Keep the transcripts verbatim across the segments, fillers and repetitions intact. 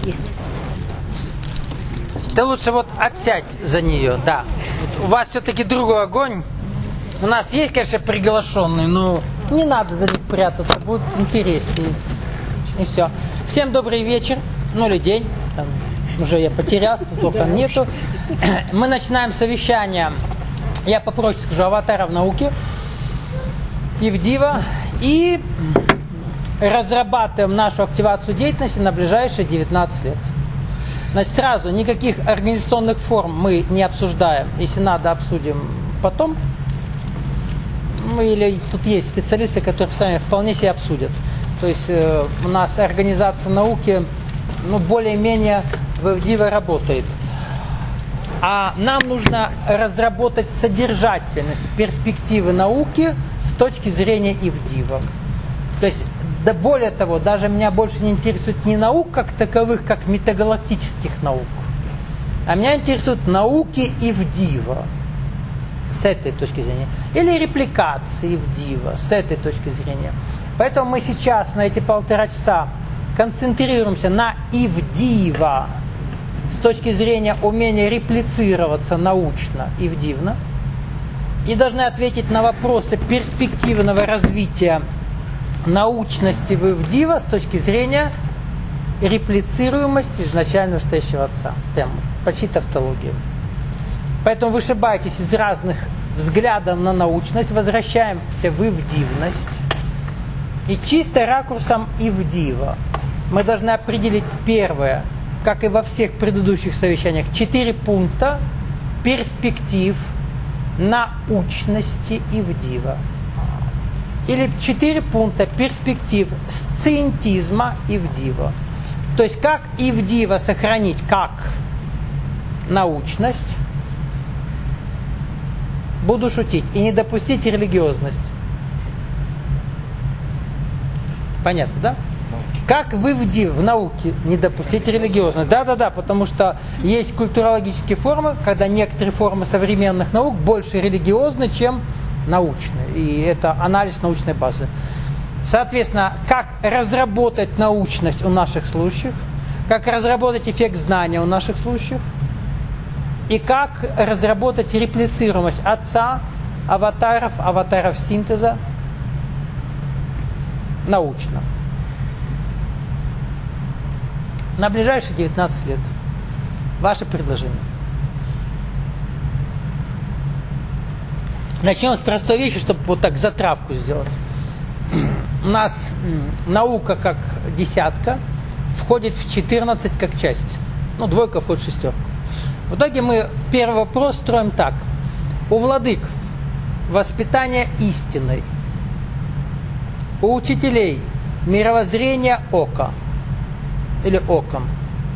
Есть. Ты лучше вот отсядь за нее, да. У вас все-таки другой огонь. У нас есть, конечно, приглашенный, но не надо за них прятаться, будет интереснее. И все. Всем добрый вечер, ну или день. Там уже я потерялся, только нету. Мы начинаем совещание. Я попроще скажу, аватаров науки. Ивдива. И разрабатываем нашу активацию деятельности на ближайшие девятнадцать лет. Значит, сразу никаких организационных форм мы не обсуждаем. Если надо, обсудим потом. Мы, или тут есть специалисты, которые сами вполне себе обсудят. То есть э, у нас организация науки, ну, более-менее в Ивдиве работает. А нам нужно разработать содержательность, перспективы науки с точки зрения Ивдива. То есть, да более того, даже меня больше не интересует не наук как таковых, как метагалактических наук, а меня интересуют науки Ивдива с этой точки зрения. Или репликации Ивдива с этой точки зрения. Поэтому мы сейчас на эти полтора часа концентрируемся на Ивдива с точки зрения умения реплицироваться научно, ивдивно, и должны ответить на вопросы перспективного развития научности в Ивдива с точки зрения реплицируемости изначально стоящего отца. Прям почти тавтология. Поэтому вышибайтесь из разных взглядов на научность, возвращаемся в ивдивность. И чисто ракурсом Ивдива мы должны определить первое, как и во всех предыдущих совещаниях, четыре пункта перспектив научности Ивдива. Или четыре пункта перспектив сциентизма Ивдива. То есть, как Ивдива сохранить как научность, буду шутить, и не допустить религиозность. Понятно, да? Как в Ивдиве, в науке, не допустить религиозность? Да-да-да, потому что есть культурологические формы, когда некоторые формы современных наук больше религиозны, чем научные. И это анализ научной базы. Соответственно, как разработать научность у наших случаев, как разработать эффект знания у наших случаев, и как разработать реплицируемость отца, аватаров, аватаров синтеза научно. На ближайшие девятнадцать лет. Ваше предложение. Начнем с простой вещи, чтобы вот так затравку сделать. У нас наука как десятка входит в четырнадцать как часть. Ну, двойка входит в шестерку. В итоге мы первый вопрос строим так. У владык воспитание истиной. У учителей мировоззрение ока. Или оком.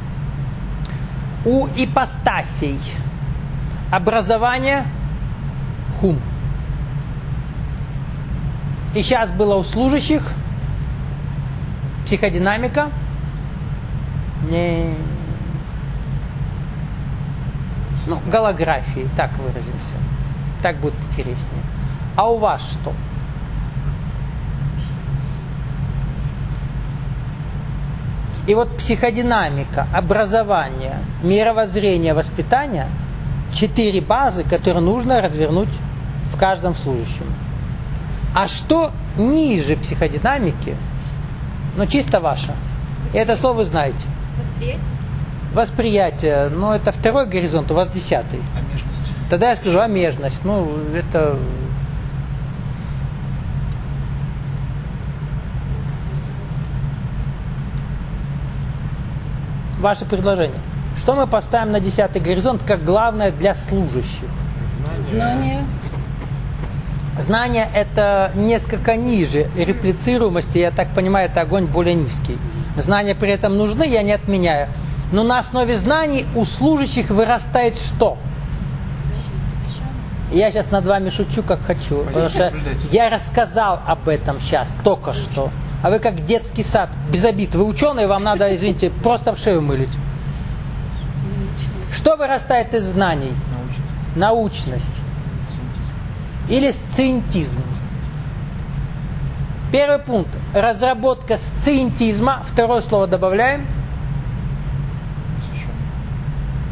У ипостасей образование хум. И сейчас было у служащих психодинамика. Не. Ну, голографии, так выразимся. Так будет интереснее. А у вас что? И вот психодинамика, образование, мировоззрение, воспитание – четыре базы, которые нужно развернуть в каждом служащем. А что ниже психодинамики, ну чисто ваше? И это слово вы знаете. Восприятие. Восприятие, ну это второй горизонт, у вас десятый. Омежность. Тогда я скажу омежность, ну это... Ваше предложение. Что мы поставим на десятый горизонт как главное для служащих? Знание. Знание это несколько ниже реплицируемости, я так понимаю, это огонь более низкий. Знания при этом нужны, я не отменяю. Но на основе знаний у служащих вырастает что? Я сейчас над вами шучу, как хочу. Потому что я рассказал об этом сейчас, только что. А вы как детский сад, без обид. Вы ученые, вам надо, извините, просто в шею мылить. Что вырастает из знаний? Научность. Научность. Или сциентизм. Первый пункт. Разработка сциентизма. Второе слово добавляем.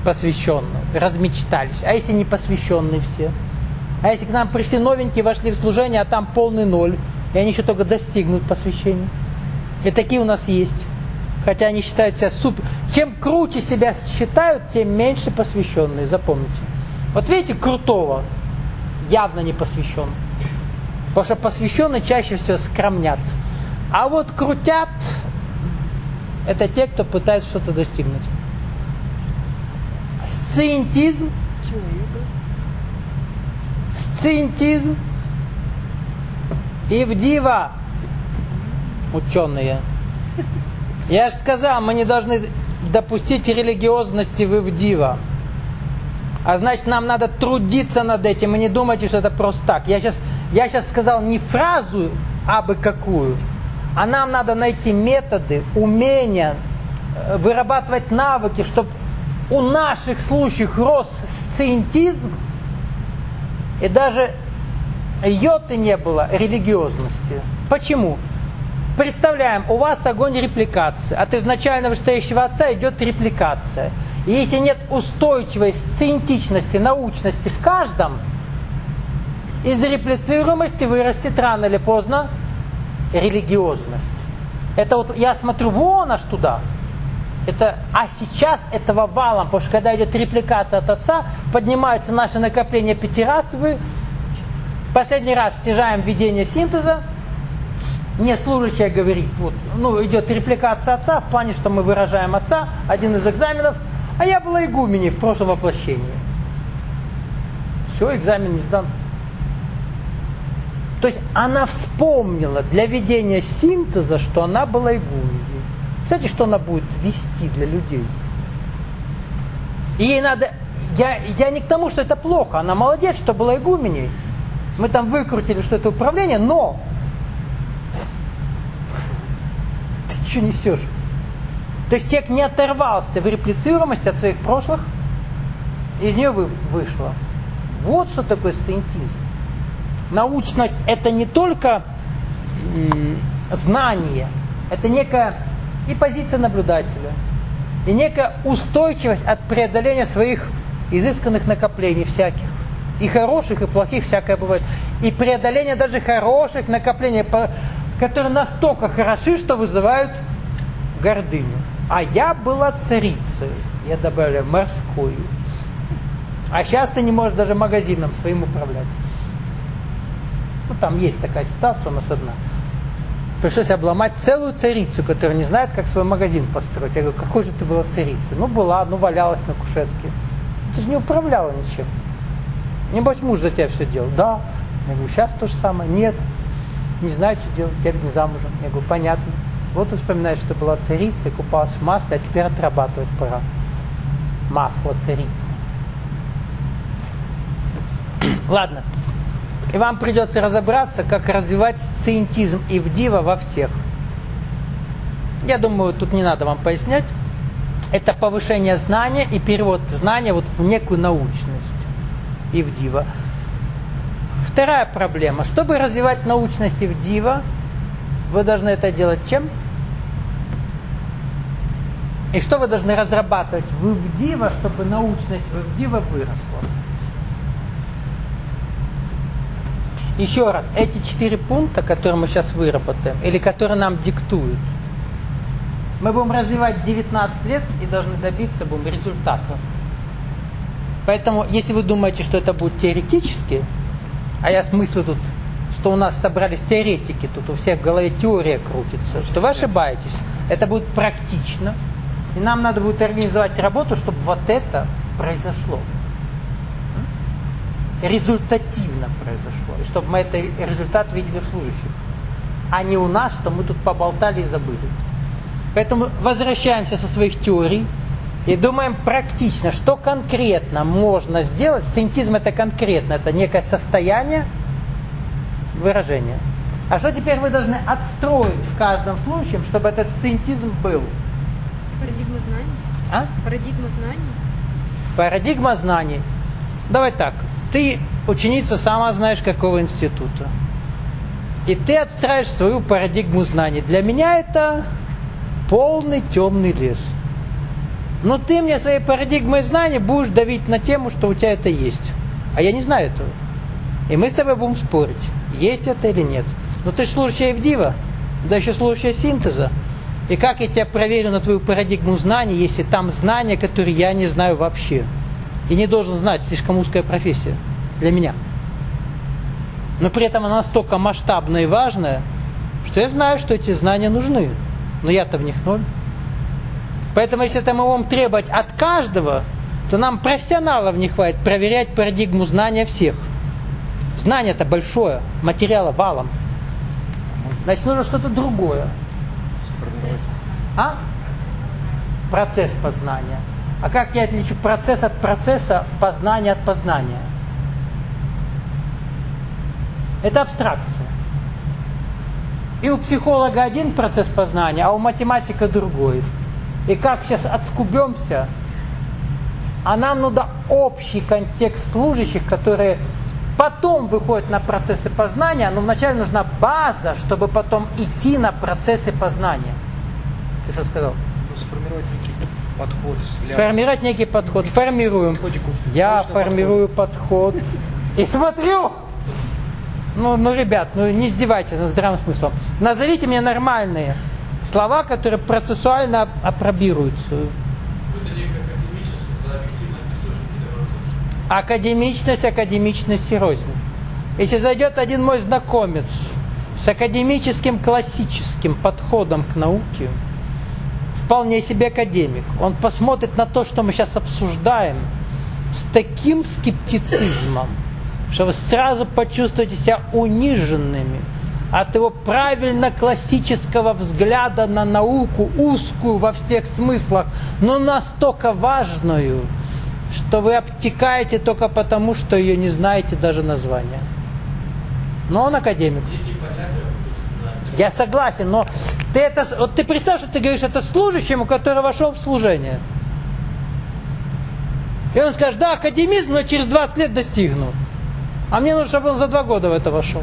посвященные, размечтались. А если не посвященные все? А если к нам пришли новенькие, вошли в служение, а там полный ноль, и они еще только достигнут посвящения? И такие у нас есть. Хотя они считают себя супер. Чем круче себя считают, тем меньше посвященные, запомните. Вот видите, крутого явно не посвящен. Потому что посвященные чаще всего скромнят. А вот крутят, это те, кто пытается что-то достигнуть. Сциентизм. Сциентизм. Ивдива. Ученые. Я же сказал, мы не должны допустить религиозности в Ивдива. А значит, нам надо трудиться над этим. И не думайте, что это просто так. Я сейчас, я сейчас сказал не фразу абы какую, а нам надо найти методы, умения, вырабатывать навыки, чтобы у наших случаев рос сциентизм, и даже йоты не было религиозности. Почему? Представляем, у вас огонь репликации. От изначально вышестоящего отца идет репликация. И если нет устойчивой сциентичности, научности в каждом, из реплицируемости вырастет рано или поздно религиозность. Это вот я смотрю вон аж туда. Это, а сейчас этого валом, потому что когда идет репликация от отца, поднимаются наши накопления пятирасовые. Последний раз стяжаем введение синтеза. Мне служащая говорит, вот, ну, идет репликация отца, в плане, что мы выражаем отца, один из экзаменов, а я была игуменей в прошлом воплощении. Все, экзамен не сдан. То есть она вспомнила для ведения синтеза, что она была игуменей. Знаете, что она будет вести для людей? И ей надо... Я, я не к тому, что это плохо. Она молодец, что была игуменей. Мы там выкрутили, что это управление, но... Ты что несешь? То есть человек не оторвался в реплицируемости от своих прошлых, из нее вы, вышло. Вот что такое сциентизм. Научность – это не только м, знание, это некая и позиция наблюдателя, и некая устойчивость от преодоления своих изысканных накоплений всяких. И хороших, и плохих всякое бывает. И преодоление даже хороших накоплений, которые настолько хороши, что вызывают гордыню. А я была царицей, я добавляю, морской. А сейчас ты не можешь даже магазином своим управлять. Ну, там есть такая ситуация у нас одна. Пришлось обломать целую царицу, которая не знает, как свой магазин построить. Я говорю, какой же ты была царицей? Ну, была, ну, валялась на кушетке. Ты же не управляла ничем. Небось, муж за тебя все делал. Да. Я говорю, сейчас то же самое. Нет. Не знаю, что делать. Я не замужем. Я говорю, понятно. Вот ты вспоминаешь, что была царицей, купалась в масле, а теперь отрабатывать пора. Масло царицы. Ладно. И вам придется разобраться, как развивать сциентизм Ивдива во всех. Я думаю, тут не надо вам пояснять. Это повышение знания и перевод знания вот в некую научность Ивдива. Вторая проблема. Чтобы развивать научность Ивдива, вы должны это делать чем? И что вы должны разрабатывать в Ивдива, чтобы научность в Ивдива выросла? Еще раз, эти четыре пункта, которые мы сейчас выработаем, или которые нам диктуют, мы будем развивать девятнадцать лет и должны добиться будем результата. Поэтому, если вы думаете, что это будет теоретически, а я смыслю тут, что у нас собрались теоретики, тут у всех в голове теория крутится, что вы ошибаетесь. Это будет практично, и нам надо будет организовать работу, чтобы вот это произошло. Результативно произошло. И чтобы мы этот результат видели в служащих. А не у нас, что мы тут поболтали и забыли. Поэтому возвращаемся со своих теорий и думаем практично, что конкретно можно сделать. Сциентизм это конкретно, это некое состояние выражения. А что теперь вы должны отстроить в каждом случае, чтобы этот сциентизм был? Парадигма знаний. А? Парадигма знаний. Парадигма знаний. Давай так. Ты ученица сама знаешь какого института. И ты отстраиваешь свою парадигму знаний. Для меня это полный темный лес. Но ты мне своей парадигмой знаний будешь давить на тему, что у тебя это есть. А я не знаю этого. И мы с тобой будем спорить, есть это или нет. Но ты же служащая Авдива, да еще служащая синтеза. И как я тебя проверю на твою парадигму знаний, если там знания, которые я не знаю вообще? И не должен знать, слишком узкая профессия для меня. Но при этом она настолько масштабная и важная, что я знаю, что эти знания нужны. Но я-то в них ноль. Поэтому если это мы будем требовать от каждого, то нам профессионалов не хватит проверять парадигму знания всех. Знание-то большое, материала валом. Значит, нужно что-то другое. А? Процесс познания. А как я отличу процесс от процесса, познание от познания? Это абстракция. И у психолога один процесс познания, а у математика другой. И как сейчас отскубемся, а нам нужно общий контекст служащих, которые потом выходят на процессы познания, но вначале нужна база, чтобы потом идти на процессы познания. Ты что сказал? Ну, сформировать некий подход. Взгляд. Сформировать некий подход. Формируем. Подходику. Я Точно формирую подход. И смотрю. Ну, ну, ребят, ну не издевайтесь над здравым смыслом. Назовите мне нормальные слова, которые процессуально апробируются. Академичность, академичность и рознь. Если зайдет один мой знакомец с академическим классическим подходом к науке, вполне себе академик, он посмотрит на то, что мы сейчас обсуждаем, с таким скептицизмом, что вы сразу почувствуете себя униженными от его правильно классического взгляда на науку, узкую во всех смыслах, но настолько важную, что вы обтекаете только потому, что ее не знаете даже названия. Но он академик. Я согласен, но ты это, вот ты представь, что ты говоришь это служащему, который вошел в служение. И он скажет, да, академизм, но через двадцать лет достигну. А мне нужно, чтобы он за два года в это вошел.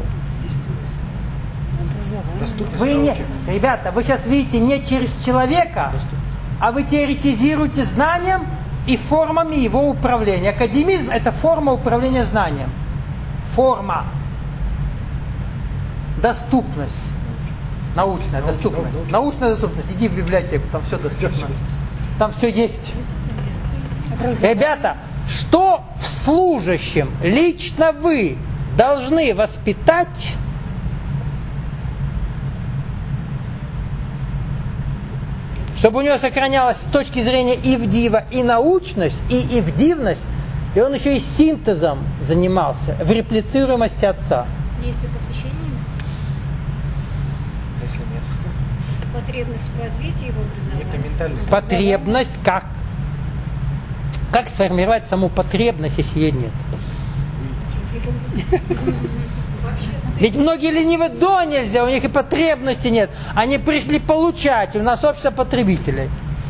Вы не, ребята, вы сейчас видите не через человека, а вы теоретизируете знанием и формами его управления. Академизм – это форма управления знанием. Форма. Доступность. Научная науки, доступность. науки. Научная доступность. Иди в библиотеку, там все доступно. Там все есть. Ребята, что в служащем лично вы должны воспитать, чтобы у него сохранялась с точки зрения ивдива и научность, и ивдивность, и он еще и синтезом занимался, в реплицируемости отца. Действие посвящения? Если нет. Потребность в развитии его Некая образования? ментальность. Потребность как? Как сформировать саму потребность, если ее нет? Ведь многие ленивы до нельзя, у них и потребности нет. Они пришли получать, у нас общество потребителей.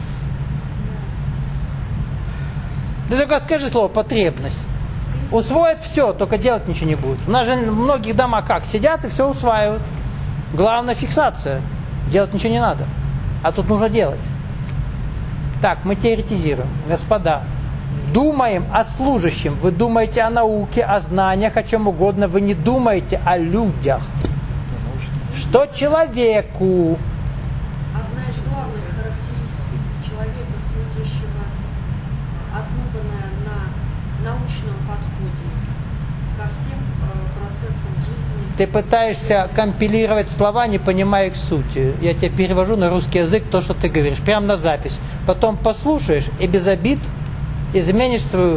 Ты только скажи слово потребность. Усвоят все, только делать ничего не будут. У нас же в многих домах как? Сидят и все усваивают. Главное фиксация. Делать ничего не надо. А тут нужно делать. Так, мы теоретизируем. Господа, думаем о служащем. Вы думаете о науке, о знаниях, о чем угодно. Вы не думаете о людях. Что человеку? Одна из главных характеристик человека, служащего, основанная на научном подходе ко всем э, процессам жизни. Ты пытаешься компилировать слова, не понимая их сути. Я тебе перевожу на русский язык то, что ты говоришь, прямо на запись. Потом послушаешь и без обид изменишь свою...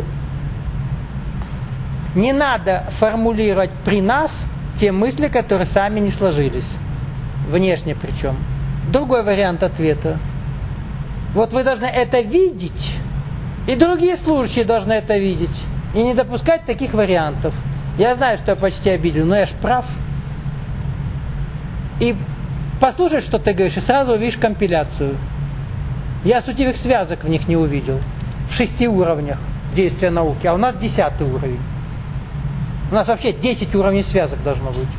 Не надо формулировать при нас те мысли, которые сами не сложились. Внешне причем. Другой вариант ответа. Вот вы должны это видеть, и другие служащие должны это видеть. И не допускать таких вариантов. Я знаю, что я почти обидел, но я ж прав. И послушай, что ты говоришь, и сразу увидишь компиляцию. Я сутевых связок в них не увидел. В шести уровнях действия науки, а у нас десятый уровень. У нас вообще десять уровней связок должно быть.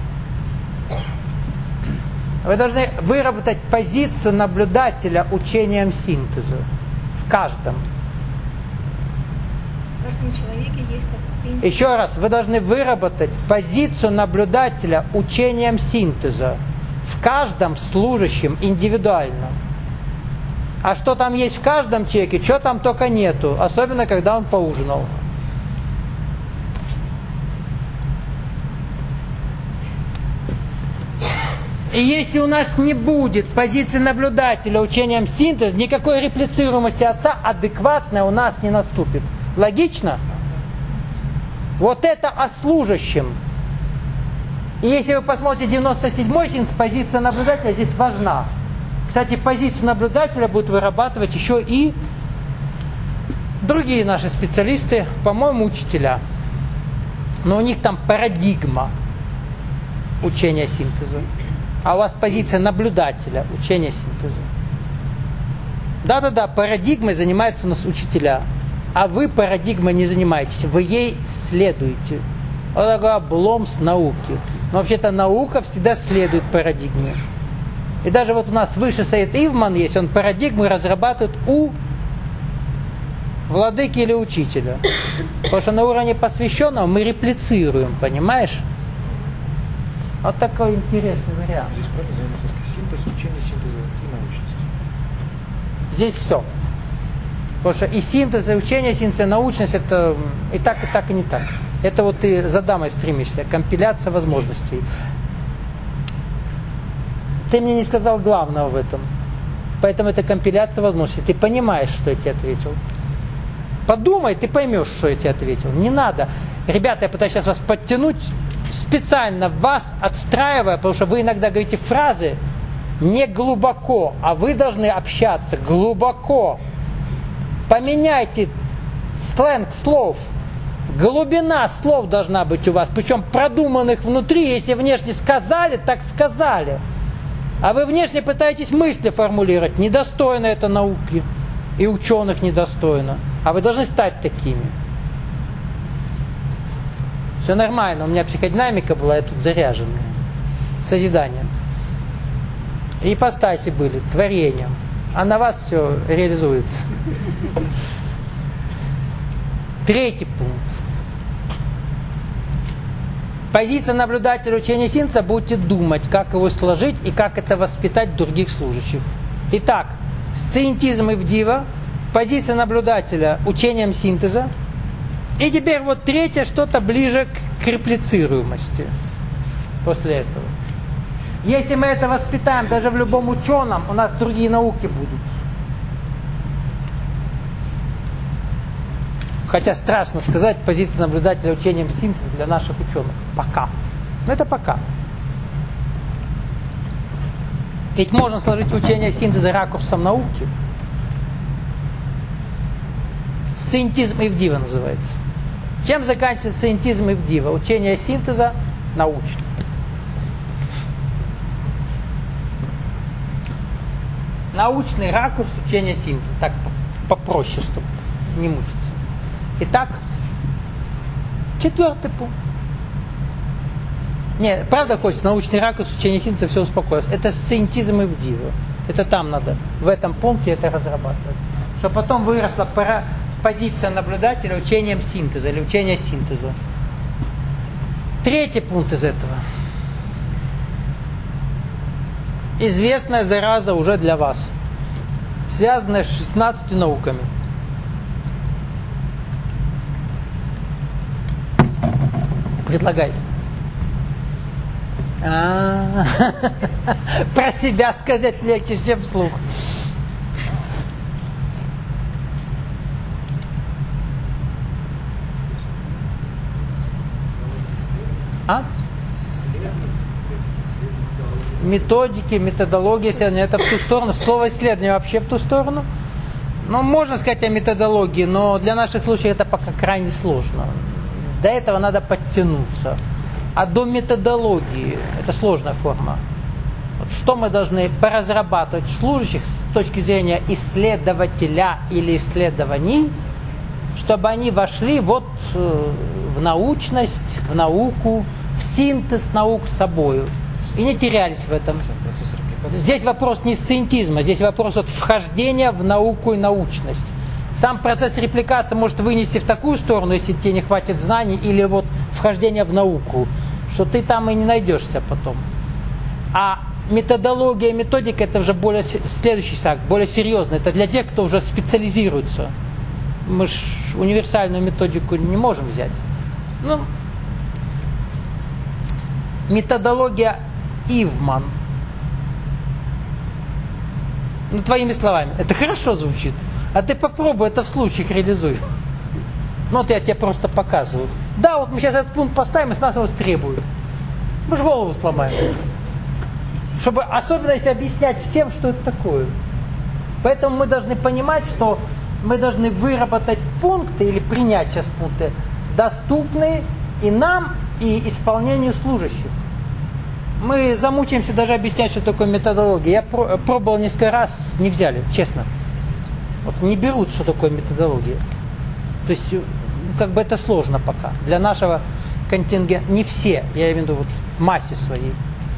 Вы должны выработать позицию наблюдателя учением синтеза. В каждом. В каждом человеке есть как-то... Еще раз, вы должны выработать позицию наблюдателя учением синтеза. В каждом служащем индивидуально. А что там есть в каждом человеке, что там только нету. Особенно, когда он поужинал. И если у нас не будет позиции наблюдателя учением синтеза, никакой реплицируемости отца адекватной у нас не наступит. Логично? Вот это о служащем. И если вы посмотрите девяносто седьмой синтез, позиция наблюдателя здесь важна. Кстати, позицию наблюдателя будут вырабатывать еще и другие наши специалисты, по-моему, учителя. Но у них там парадигма учения синтеза. А у вас позиция наблюдателя учения синтеза. Да-да-да, парадигмой занимаются у нас учителя. А вы парадигмой не занимаетесь, вы ей следуете. Вот такой облом с науки. Но вообще-то наука всегда следует парадигме. И даже вот у нас выше Саид Ивман есть, он парадигмы разрабатывает у владыки или учителя. Потому что на уровне посвященного мы реплицируем, понимаешь? Вот такой интересный вариант. Здесь правильно взаимосвязка синтез, учение синтеза и научность. Здесь все. Потому что и синтез, и учение синтеза, и научность, это и так, и так, и не так. Это вот ты за дамой стремишься, компиляция возможностей. Ты мне не сказал главного в этом. Поэтому это компиляция возможностей. Ты понимаешь, что я тебе ответил. Подумай, ты поймешь, что я тебе ответил. Не надо. Ребята, я пытаюсь сейчас вас подтянуть, специально вас отстраивая, потому что вы иногда говорите фразы не глубоко, а вы должны общаться глубоко. Поменяйте сленг слов. Глубина слов должна быть у вас, причем продуманных внутри. Если внешне сказали, так сказали. А вы внешне пытаетесь мысли формулировать. Недостойно это науки. И ученых недостойно. А вы должны стать такими. Все нормально. У меня психодинамика была, я тут заряженная. Созиданием. И ипостаси были, творением. А на вас все реализуется. Третий пункт. Позиция наблюдателя учения синтеза, будете думать, как его сложить и как это воспитать других служащих. Итак, сциентизм и вдива, позиция наблюдателя учением синтеза. И теперь вот третье, что-то ближе к реплицируемости после этого. Если мы это воспитаем даже в любом ученом, у нас другие науки будут. Хотя страшно сказать, позиция наблюдателя учением синтеза для наших ученых. Пока. Но это пока. Ведь можно сложить учение синтеза ракурсом науки. Сциентизм и вдива называется. Чем заканчивается сциентизм и вдива? Учение синтеза научно. Научный ракурс учения синтеза. Так попроще, чтобы не мучиться. Итак, четвертый пункт. Не, правда хочется научный ракурс учения синтеза, все успокоилось. Это сциентизм и вдива. Это там надо, в этом пункте это разрабатывать. Чтобы потом выросла пора, позиция наблюдателя учением синтеза или учения синтеза. Третий пункт из этого. Известная зараза уже для вас. Связанная с шестнадцатью науками. Предлагай. А-а-а. Про себя сказать легче, чем вслух. А? Методики, методология исследования, это в ту сторону. Слово исследование вообще в ту сторону. Ну, можно сказать о методологии, но для наших случаев это пока крайне сложно. До этого надо подтянуться. А до методологии, это сложная форма. Вот что мы должны поразрабатывать в служащих с точки зрения исследователя или исследований, чтобы они вошли вот в научность, в науку, в синтез наук с собой. И не терялись в этом. Процесс Здесь вопрос не сциентизма, здесь вопрос вот вхождения в науку и научность. Сам процесс репликации может вынести в такую сторону, если тебе не хватит знаний, или вот вхождение в науку, что ты там и не найдешься потом. А методология, методика — это уже более следующий шаг, более серьезно. Это для тех, кто уже специализируется. Мы ж универсальную методику не можем взять. Ну, методология Ивман. Ну, твоими словами. Это хорошо звучит. А ты попробуй это в случаях реализуй. Ну, вот я тебе просто показываю. Да, вот мы сейчас этот пункт поставим, и с нас его требуют. Мы же голову сломаем. Чтобы, особенно если объяснять всем, что это такое. Поэтому мы должны понимать, что мы должны выработать пункты или принять сейчас пункты, доступные и нам, и исполнению служащих. Мы замучаемся даже объяснять, что такое методология. Я пробовал несколько раз, не взяли, честно. Вот не берут, что такое методология. То есть, как бы это сложно пока. Для нашего контингента не все, я имею в виду вот в массе своей.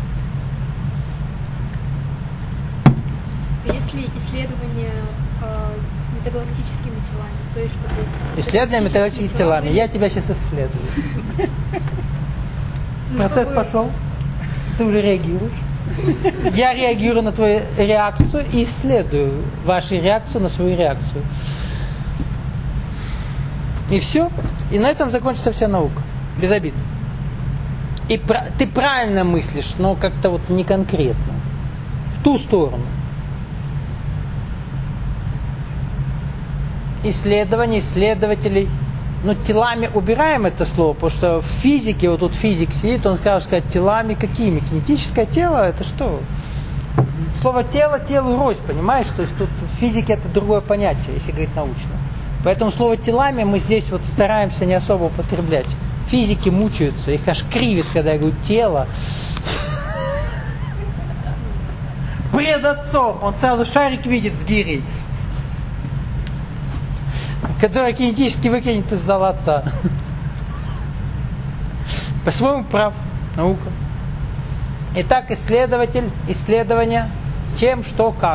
Есть ли исследования э, метагалактическими телами? То есть, чтобы исследования метагалактическими телами. Я тебя сейчас исследую. Процесс пошел. Ты уже реагируешь. Я реагирую на твою реакцию и исследую вашу реакцию на свою реакцию. И все. И на этом закончится вся наука. Без обид. И ты правильно мыслишь, но как-то вот не конкретно. В ту сторону. Исследования, исследователей. Ну, телами убираем это слово, потому что в физике, вот тут физик сидит, он сказал, сказать, телами какими? Кинетическое тело, это что? Слово тело, телу рось, понимаешь? То есть тут в физике это другое понятие, если говорить научно. Поэтому слово телами мы здесь вот стараемся не особо употреблять. Физики мучаются, их аж кривит, когда я говорю тело. Пред отцом, он сразу шарик видит с гирей, который кинетически выкинет из зала отца. По-своему прав. Наука. Итак, исследователь, исследование, чем, что, как.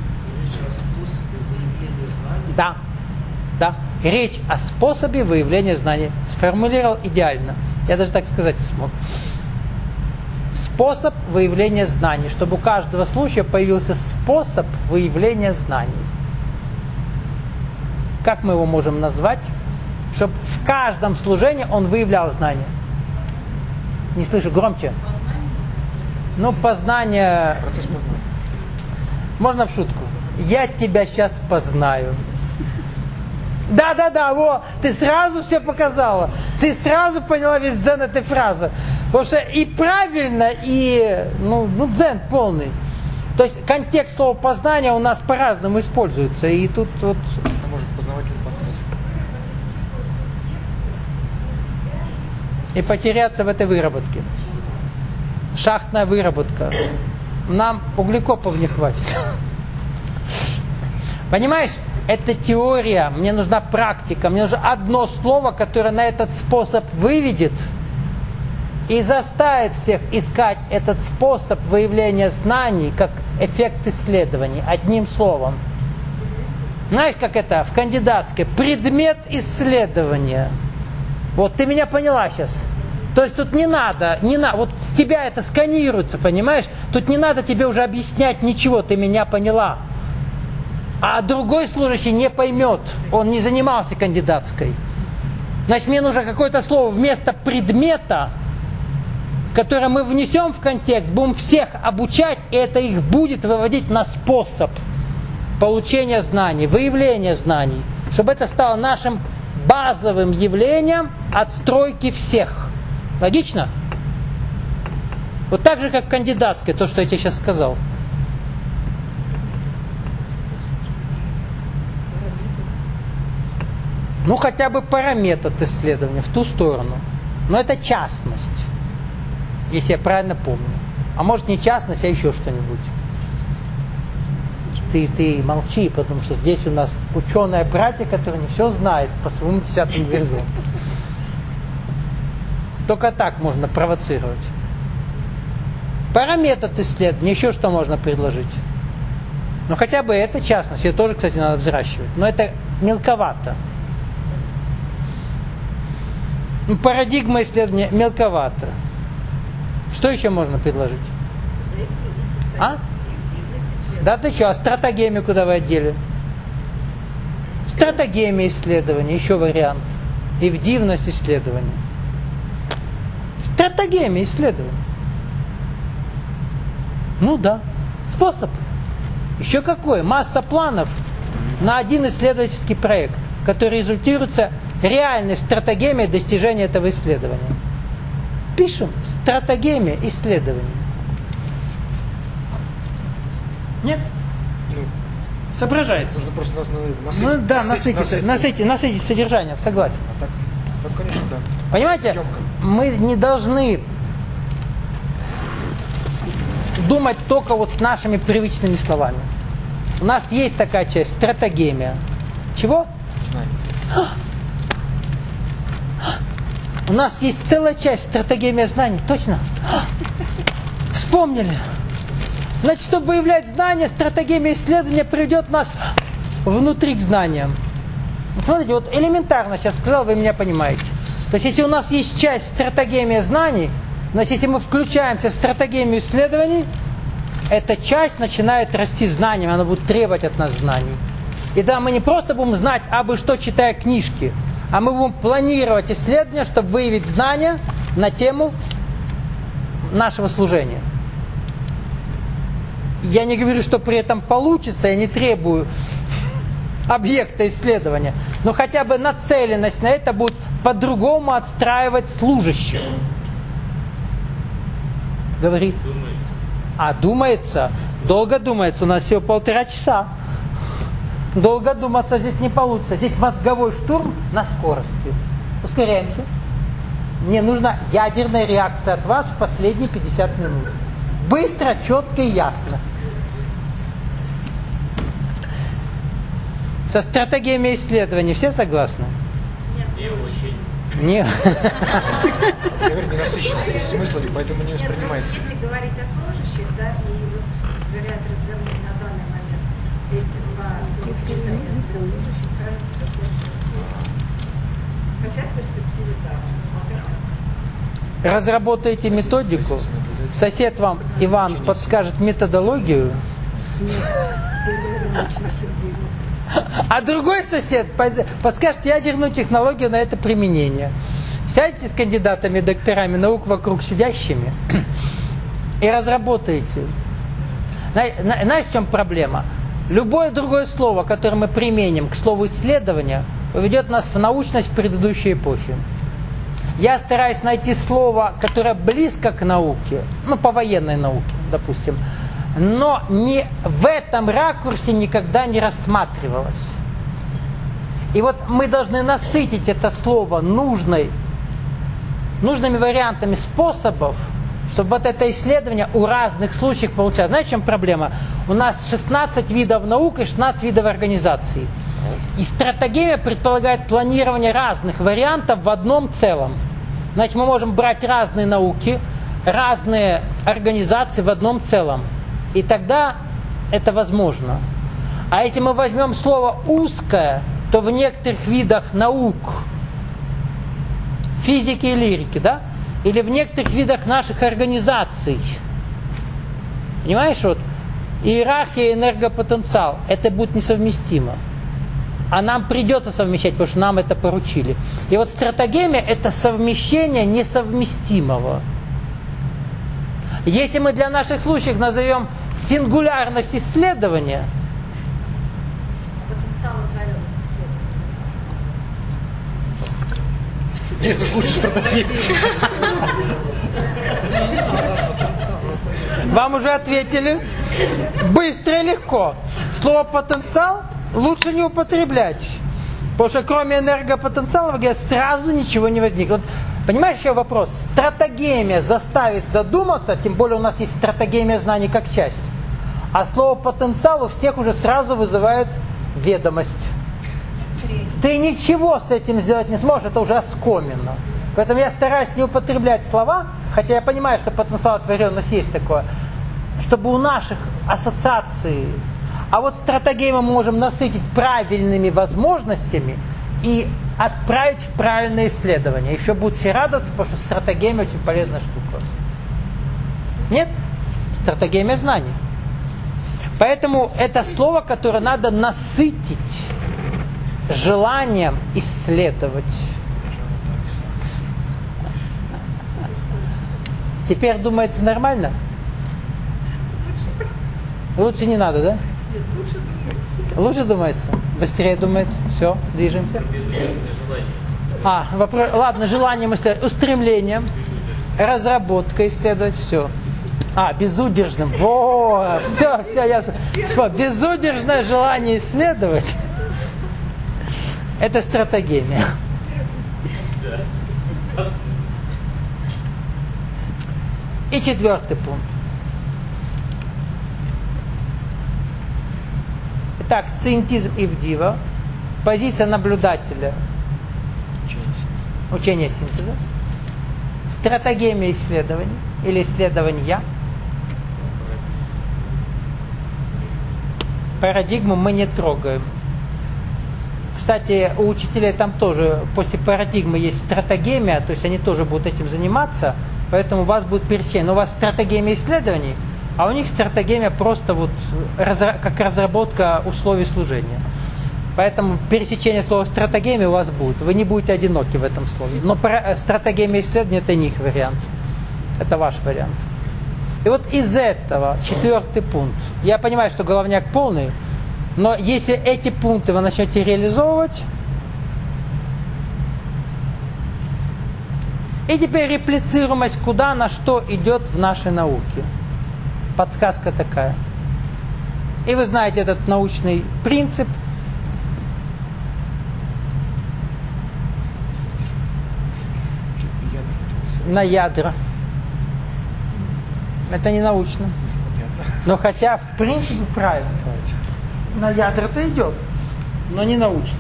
Да. Да. Речь о способе выявления знаний. Сформулировал идеально. Я даже так сказать не смог. Способ выявления знаний. Чтобы у каждого случая появился способ выявления знаний. Как мы его можем назвать? Чтобы в каждом служении он выявлял знания. Не слышу, громче. Ну, познание... Процесс познания. Можно в шутку? Я тебя сейчас познаю. Да-да-да, во, ты сразу все показала. Ты сразу поняла весь дзен этой фразы. Потому что и правильно, и ну, ну дзен полный. То есть контекст слова познания у нас по-разному используется. И тут вот... Может познаватель познать. И потеряться в этой выработке. Шахтная выработка. Нам углекопов не хватит. Понимаешь? Это теория, мне нужна практика, мне нужно одно слово, которое на этот способ выведет и заставит всех искать этот способ выявления знаний как эффект исследований, одним словом. Знаешь, как это в кандидатской? Предмет исследования. Вот ты меня поняла сейчас. То есть тут не надо, не надо, вот с тебя это сканируется, понимаешь? Тут не надо тебе уже объяснять ничего, ты меня поняла. А другой служащий не поймет, он не занимался кандидатской. Значит, мне нужно какое-то слово вместо предмета, которое мы внесем в контекст, будем всех обучать, и это их будет выводить на способ получения знаний, выявления знаний, чтобы это стало нашим базовым явлением отстройки всех. Логично? Вот так же, как кандидатская, то, что я тебе сейчас сказал. Ну, хотя бы параметр исследования в ту сторону. Но это частность, если я правильно помню. А может не частность, а еще что-нибудь. Ты, ты молчи, потому что здесь у нас ученая братья, которая не все знает по своему десятому горизонту. Только так можно провоцировать. Параметр исследования, еще что можно предложить? Ну хотя бы это частность, ее тоже, кстати, надо взращивать. Но это мелковато. Ну, парадигма исследования мелковато. Что еще можно предложить? А? Да ты что, а стратегемику давай отделим. Стратегемия исследования, еще вариант. Эвдивность исследования. Стратегемия исследования. Ну да, способ. Еще какой? Масса планов на один исследовательский проект, который результируется реальной стратегемией достижения этого исследования. Пишем стратегемия исследования. Нет? Ну, Соображается. нужно просто нас- насытить. Ну да, насытить, насытить. насытить, насытить содержанием, согласен. А так, так, конечно, да. Понимаете, Ёмко. мы не должны думать только вот нашими привычными словами. У нас есть такая часть, стратегемия. Чего? Знание. У нас есть целая часть стратегемия знаний. Точно? Вспомнили. Значит, чтобы выявлять знания, стратегемия исследования приведет нас внутри к знаниям. Смотрите, вот элементарно сейчас сказал, вы меня понимаете. То есть, если у нас есть часть стратегемия знаний, значит, если мы включаемся в стратегемию исследований, эта часть начинает расти знанием, она будет требовать от нас знаний. И да, мы не просто будем знать, абы что, читая книжки, а мы будем планировать исследования, чтобы выявить знания на тему нашего служения. Я не говорю, что при этом получится, я не требую объекта исследования, но хотя бы нацеленность на это будет по-другому отстраивать служащих. Говори. Думается. А думается? Долго думается, у нас всего полтора часа. Долго думаться здесь не получится. Здесь мозговой штурм на скорости. Ускоряемся. Мне нужна ядерная реакция от вас в последние пятьдесят минут. Быстро, четко и ясно. Со стратегиями исследований все согласны? Не очень. Нет. Я говорю, ненасыщенно, то есть смысла, поэтому не воспринимается. Если говорить о служащих, да, и вот говорят разговор на данный момент эти два служащих, хотя в перспективе да. Разработаете методику, сосед вам, Иван, подскажет методологию, а другой сосед подскажет ядерную технологию на это применение. Сядьте с кандидатами, докторами наук вокруг сидящими и разработаете. Знаешь, в чем проблема? Любое другое слово, которое мы применим к слову исследования, поведет нас в научность предыдущей эпохи. Я стараюсь найти слово, которое близко к науке, ну, по военной науке, допустим, но не в этом ракурсе никогда не рассматривалось. И вот мы должны насытить это слово нужной, нужными вариантами способов, чтобы вот это исследование у разных случаев получалось. Знаете, в чем проблема? У нас шестнадцать видов наук и шестнадцать видов организаций. И стратегия предполагает планирование разных вариантов в одном целом. Значит, мы можем брать разные науки, разные организации в одном целом. И тогда это возможно. А если мы возьмем слово «узкое», то в некоторых видах наук, физики и лирики, да, или в некоторых видах наших организаций, понимаешь, вот, иерархия и энергопотенциал, это будет несовместимо. А нам придется совмещать, потому что нам это поручили. И вот стратегемия – это совмещение несовместимого. Если мы для наших случаев назовем сингулярность исследования, Потенциал одаренности. Нет, это лучше стратегия. вам уже ответили быстро и легко. Слово «потенциал» лучше не употреблять. Потому что кроме энергопотенциала сразу ничего не возникнет. Вот, понимаешь, еще вопрос? Стратегемия заставит задуматься, тем более у нас есть стратегемия знаний как часть. А слово «потенциал» у всех уже сразу вызывает ведомость. Ты ничего с этим сделать не сможешь, это уже оскомина. Поэтому я стараюсь не употреблять слова, хотя я понимаю, что потенциал отворенности есть такое, чтобы у наших ассоциаций, а вот стратегии мы можем насытить правильными возможностями и отправить в правильное исследование. Еще будут все радоваться, потому что стратегия очень полезная штука. Нет? Стратегия знаний. Поэтому это слово, которое надо насытить желанием исследовать. Теперь думается нормально? Лучше не надо, да? Лучше думается? Быстрее думается? Все, движемся. А, вопрос, ладно, желанием исследовать, устремлением, разработка исследовать, все. А, безудержным. Во, все, все, я все. Безудержное желание исследовать. Это стратегия. И четвертый пункт. Итак, сциентизм и вдива. Позиция наблюдателя. Учение синтеза. Стратегия исследований или исследования. Парадигму мы не трогаем. Кстати, у учителей там тоже после парадигмы есть стратегия, то есть они тоже будут этим заниматься, поэтому у вас будет пересечение. Но у вас стратегия исследований, а у них стратегия просто вот как разработка условий служения. Поэтому пересечение слова стратегия у вас будет. Вы не будете одиноки в этом слове. Но стратегия исследования это не их вариант. Это ваш вариант. И вот из этого четвертый пункт. Я понимаю, что головняк полный, но если эти пункты вы начнете реализовывать, и теперь реплицируемость, куда, на что идет в нашей науке. Подсказка такая. И вы знаете этот научный принцип. На ядра. Это не научно. Но хотя, в принципе, правильно. На ядра-то идет, но не научно.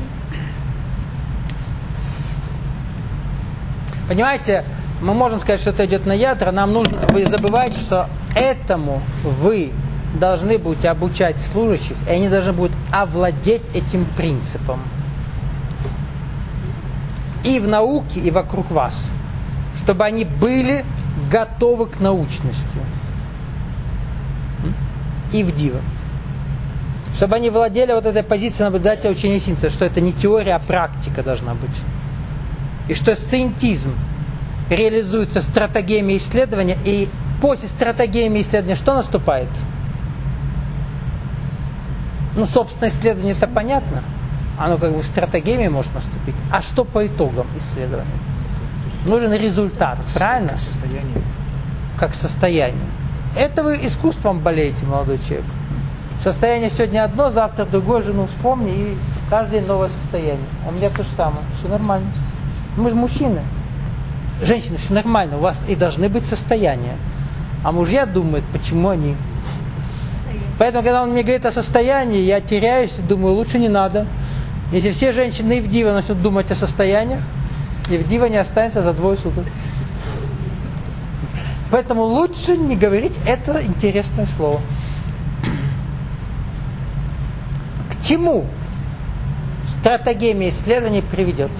Понимаете, мы можем сказать, что это идет на ядра, нам нужно, вы забываете, что этому вы должны будете обучать служащих, и они должны будут овладеть этим принципом. И в науке, и вокруг вас. Чтобы они были готовы к научности. И в диво. Чтобы они владели вот этой позицией наблюдателя учения синтеза, что это не теория, а практика должна быть. И что сциентизм реализуется стратегиями исследования, и после стратегиями исследования что наступает? Ну, собственно, исследование это понятно. Оно как бы в стратегиями может наступить. А что по итогам исследования? Нужен результат, правильно? Как состояние. Как состояние. Это вы искусством болеете, молодой человек. Состояние сегодня одно, завтра другое, жену вспомни, и каждый новое состояние. У меня то же самое. Все нормально. Мы же мужчины. Женщины, все нормально. У вас и должны быть состояния. А мужья думают, почему они. Поэтому, когда он мне говорит о состоянии, я теряюсь и думаю, лучше не надо. Если все женщины и в диво начнут думать о состояниях, и в диво не останется за двое суток. Поэтому лучше не говорить это интересное слово. К чему стратегия исследований приведет?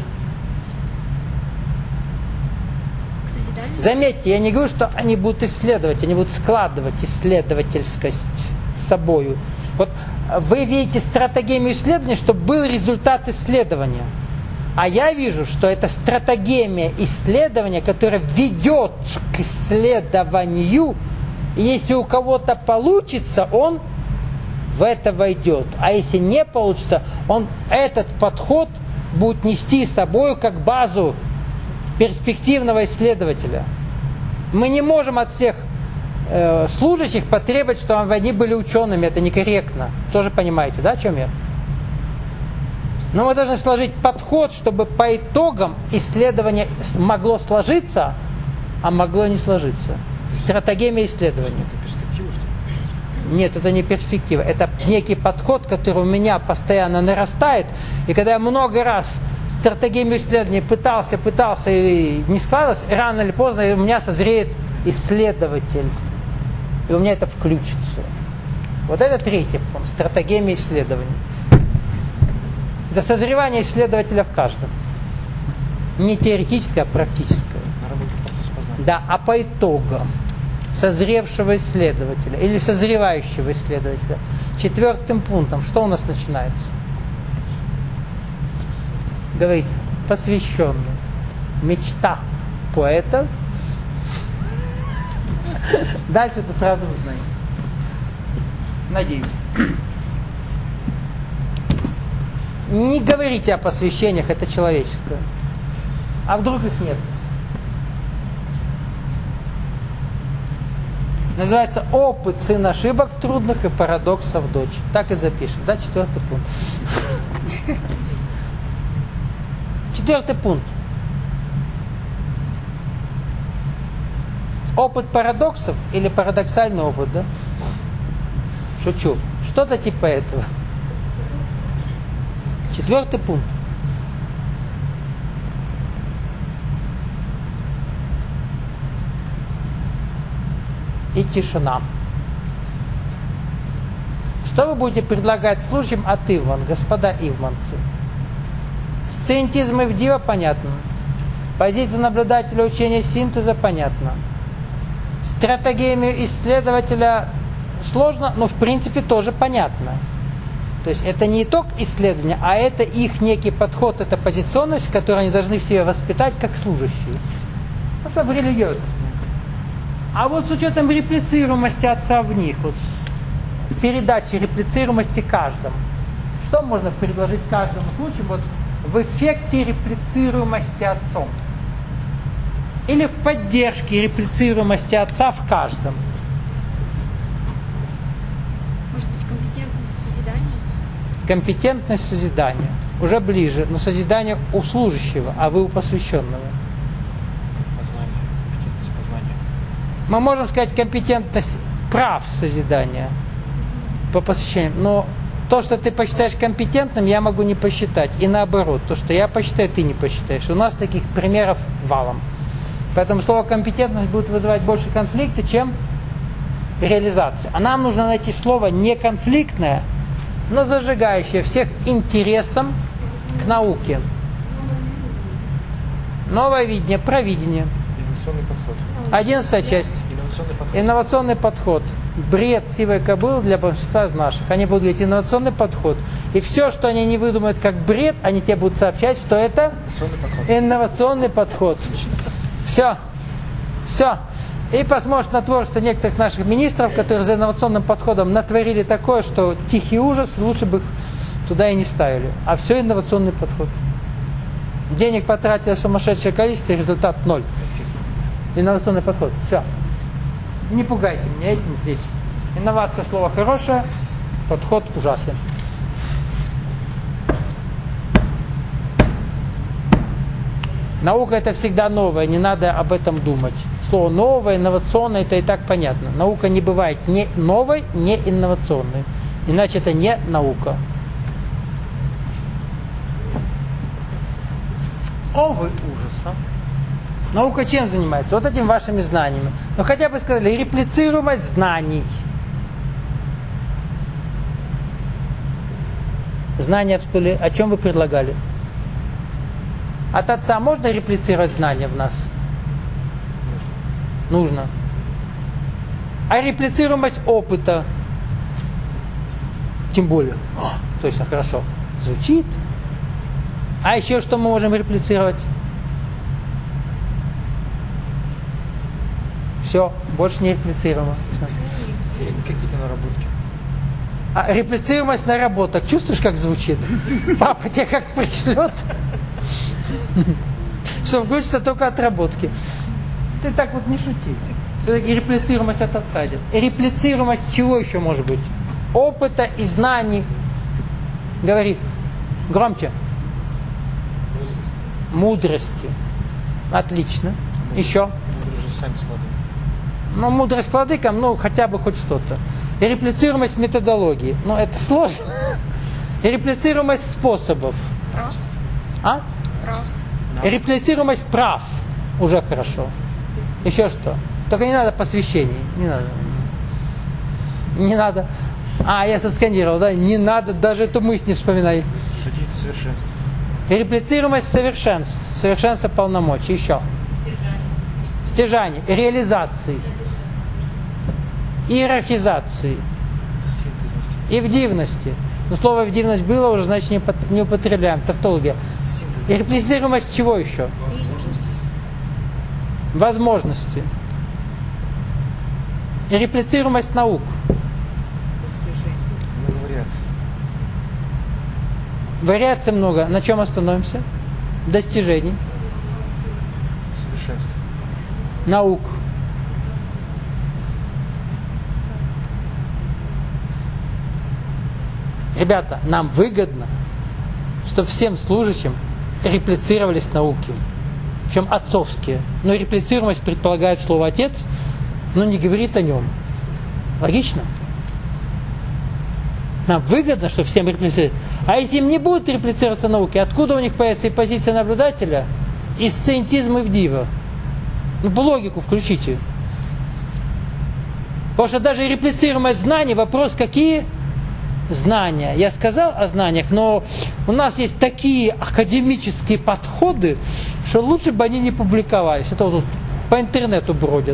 Заметьте, я не говорю, что они будут исследовать, они будут складывать исследовательскость с собою. Вот вы видите стратегию исследования, чтобы был результат исследования. А я вижу, что это стратегия исследования, которая ведет к исследованию. И если у кого-то получится, он в это войдет. А если не получится, он этот подход будет нести с собой как базу перспективного исследователя. Мы не можем от всех э, служащих потребовать, чтобы они были учеными. Это некорректно. Тоже понимаете, да, о чем я? Но мы должны сложить подход, чтобы по итогам исследования могло сложиться, а могло не сложиться. Стратегия исследования. Нет, это не перспектива. Это некий подход, который у меня постоянно нарастает. И когда я много раз стратегиями исследования пытался, пытался и не складывалось, и рано или поздно у меня созреет исследователь. И у меня это включится. Вот это третий пункт. Стратегиями исследований. Это созревание исследователя в каждом. Не теоретическое, а практическое. На работе процесс познания. Да, а по итогам созревшего исследователя или созревающего исследователя. Четвертым пунктом, что у нас начинается? Говорите, посвященный. Мечта поэта. Дальше это правда вы знаете. Надеюсь. Не говорите о посвящениях, это человеческое. А вдруг их нет? Называется опыт, сын ошибок трудных и парадоксов дочь. Так и запишем. Да, четвертый пункт. Четвертый пункт. Опыт парадоксов или парадоксальный опыт, да? Шучу. Что-то типа этого. Четвертый пункт. И тишина. Что вы будете предлагать служащим от Ивман, господа ивманцы? Сциентизм и вдива понятно. Позиция наблюдателя учения синтеза понятно. Стратегиями исследователя сложно, но в принципе тоже понятно. То есть это не итог исследования, а это их некий подход, это позиционность, которую они должны в себе воспитать как служащие. Ну что в религиозности. А вот с учетом реплицируемости отца в них, вот с передачей реплицируемости каждому, что можно предложить каждому случаю вот в эффекте реплицируемости отцом? Или в поддержке реплицируемости отца в каждом? Может быть, компетентность созидания? Компетентность созидания. Уже ближе, но созидание у служащего, а вы у посвященного. Познание. Компетентность познания. Мы можем сказать компетентность прав созидания по посвящению, но то, что ты посчитаешь компетентным, я могу не посчитать. И наоборот, то, что я посчитаю, ты не посчитаешь. У нас таких примеров валом. Поэтому слово компетентность будет вызывать больше конфликта, чем реализация. А нам нужно найти слово не конфликтное, но зажигающее всех интересом к науке. Новое видение, провидение. Инновационный подход. Одиннадцатая часть. Инновационный подход. Инновационный подход. Бред сивой кобылы для большинства из наших. Они будут говорить инновационный подход. И все, что они не выдумают как бред, они тебе будут сообщать, что это Инновационный подход. инновационный подход. Все. Все. И посмотришь на творчество некоторых наших министров, которые за инновационным подходом натворили такое, что тихий ужас, лучше бы их туда и не ставили. А все инновационный подход. Денег потратили сумасшедшее количество, результат ноль. Инновационный подход. Все. Не пугайте меня этим здесь. Инновация слово хорошее, подход ужасен. Наука это всегда новое, не надо об этом думать. Слово новое, инновационное, это и так понятно. Наука не бывает ни новой, ни инновационной. Иначе это не наука. О, вы ужаса. Наука чем занимается? Вот этими вашими знаниями. Ну хотя бы сказали, реплицируемость знаний. Знания в стуле. О чем вы предлагали? От отца можно реплицировать знания в нас? Нужно. Нужно. А реплицируемость опыта? Тем более. О, точно, хорошо. Звучит. А еще что мы можем реплицировать? Все, больше не реплицируемо. Какие-то наработки. А реплицируемость наработок. Чувствуешь, как звучит? Папа тебе как пришлет? Что включится только отработки. Ты так вот не шути. Все-таки реплицируемость от отца идет. И реплицируемость чего еще может быть? Опыта и знаний. Говори. Громче. Мудрости. Отлично. Еще. Мудрость сами складываем. Ну, мудрость владыкам, ну, хотя бы хоть что-то. И реплицируемость методологии. Ну, это сложно. И реплицируемость способов. А? Прав. Реплицируемость прав. Уже хорошо. Еще что? Только не надо посвящений. Не надо. Не надо. А, я соскандировал, да? Не надо, даже эту мысль не вспоминай. Каких-то совершенств. Реплицируемость совершенств. Совершенство полномочий. Еще. Стяжание. Реализации. Иерархизации. Синтезности. И вдивности. Но слово вдивность было уже, значит, не, под, не употребляем. Тавтология. Синтез. И реплицируемость чего еще? Возможности. И реплицируемость наук. Много вариаций. Вариаций много. На чем остановимся? Достижений. Совершенств. Наук. Ребята, нам выгодно, чтобы всем служащим реплицировались науки. Причем отцовские. Но реплицируемость предполагает слово «отец», но не говорит о нем. Логично? Нам выгодно, чтобы всем реплицировать. А если им не будут реплицироваться науки, откуда у них появится и позиция наблюдателя, и сциентизм, и вдива? Ну, по логику включите. Потому что даже реплицируемость знаний, вопрос какие? Знания. Я сказал о знаниях, но у нас есть такие академические подходы, что лучше бы они не публиковались. Это вот по интернету бродят.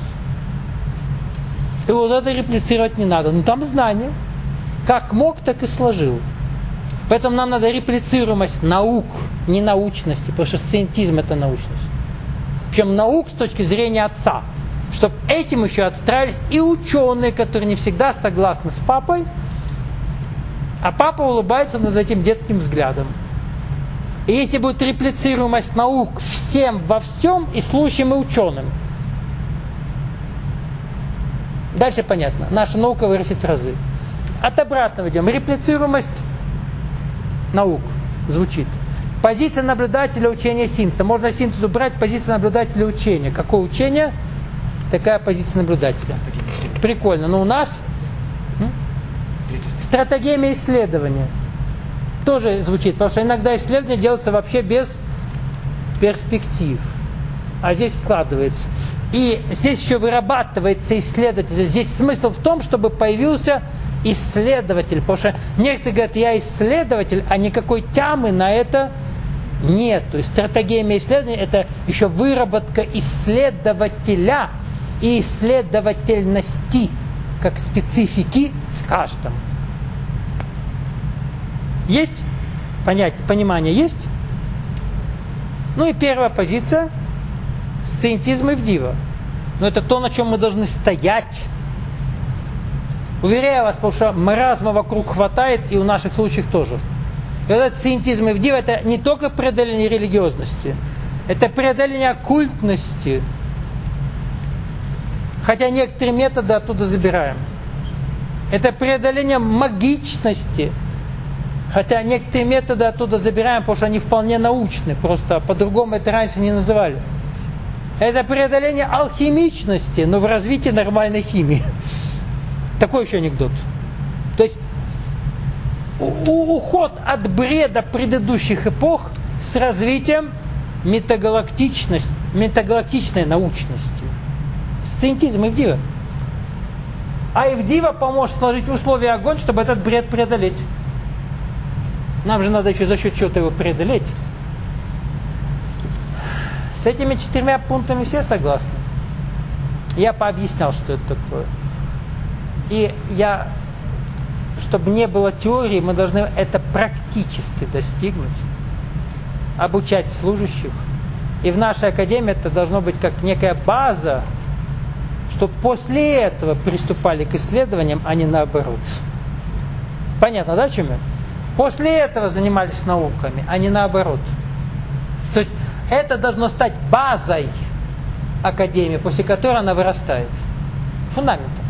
И вот это реплицировать не надо. Ну там знания. Как мог, так и сложил. Поэтому нам надо реплицируемость наук, не научности, потому что сциентизм это научность. Причем наук с точки зрения отца. Чтобы этим еще отстраивались и ученые, которые не всегда согласны с папой, а папа улыбается над этим детским взглядом. И если будет реплицируемость наук всем во всем, и слушаем, и ученым. Дальше понятно. Наша наука вырастет в разы. От обратного идем. Реплицируемость наук звучит. Позиция наблюдателя учения синтеза. Можно синтез убрать, позиция наблюдателя учения. Какое учение? Такая позиция наблюдателя. Прикольно. Но у нас стратегия исследования тоже звучит, потому что иногда исследование делается вообще без перспектив. А здесь складывается. И здесь еще вырабатывается исследователь. Здесь смысл в том, чтобы появился исследователь. Потому что некоторые говорят, я исследователь, а никакой тямы на это нет. То есть стратегия исследования это еще выработка исследователя и исследовательности как специфики в каждом. Есть? Понятие, понимание есть? Ну и первая позиция – сциентизм и вдива. Но это то, на чем мы должны стоять. Уверяю вас, потому что маразма вокруг хватает, и у наших случаев тоже. И этот сциентизм и вдива – это не только преодоление религиозности, это преодоление оккультности. Хотя некоторые методы оттуда забираем. Это преодоление магичности. Хотя некоторые методы оттуда забираем, потому что они вполне научны. Просто по-другому это раньше не называли. Это преодоление алхимичности, но в развитии нормальной химии. Такой еще анекдот. То есть у- уход от бреда предыдущих эпох с развитием метагалактичности, метагалактичной научности. Сциентизм и вдива. А и вдива поможет сложить условия огонь, чтобы этот бред преодолеть. Нам же надо еще за счет чего-то его преодолеть. С этими четырьмя пунктами все согласны? Я пообъяснял, что это такое. И я, чтобы не было теории, мы должны это практически достигнуть. Обучать служащих. И в нашей академии это должно быть как некая база, чтобы после этого приступали к исследованиям, а не наоборот. Понятно, да, в чем я? После этого занимались науками, а не наоборот. То есть это должно стать базой академии, после которой она вырастает. Фундаментом.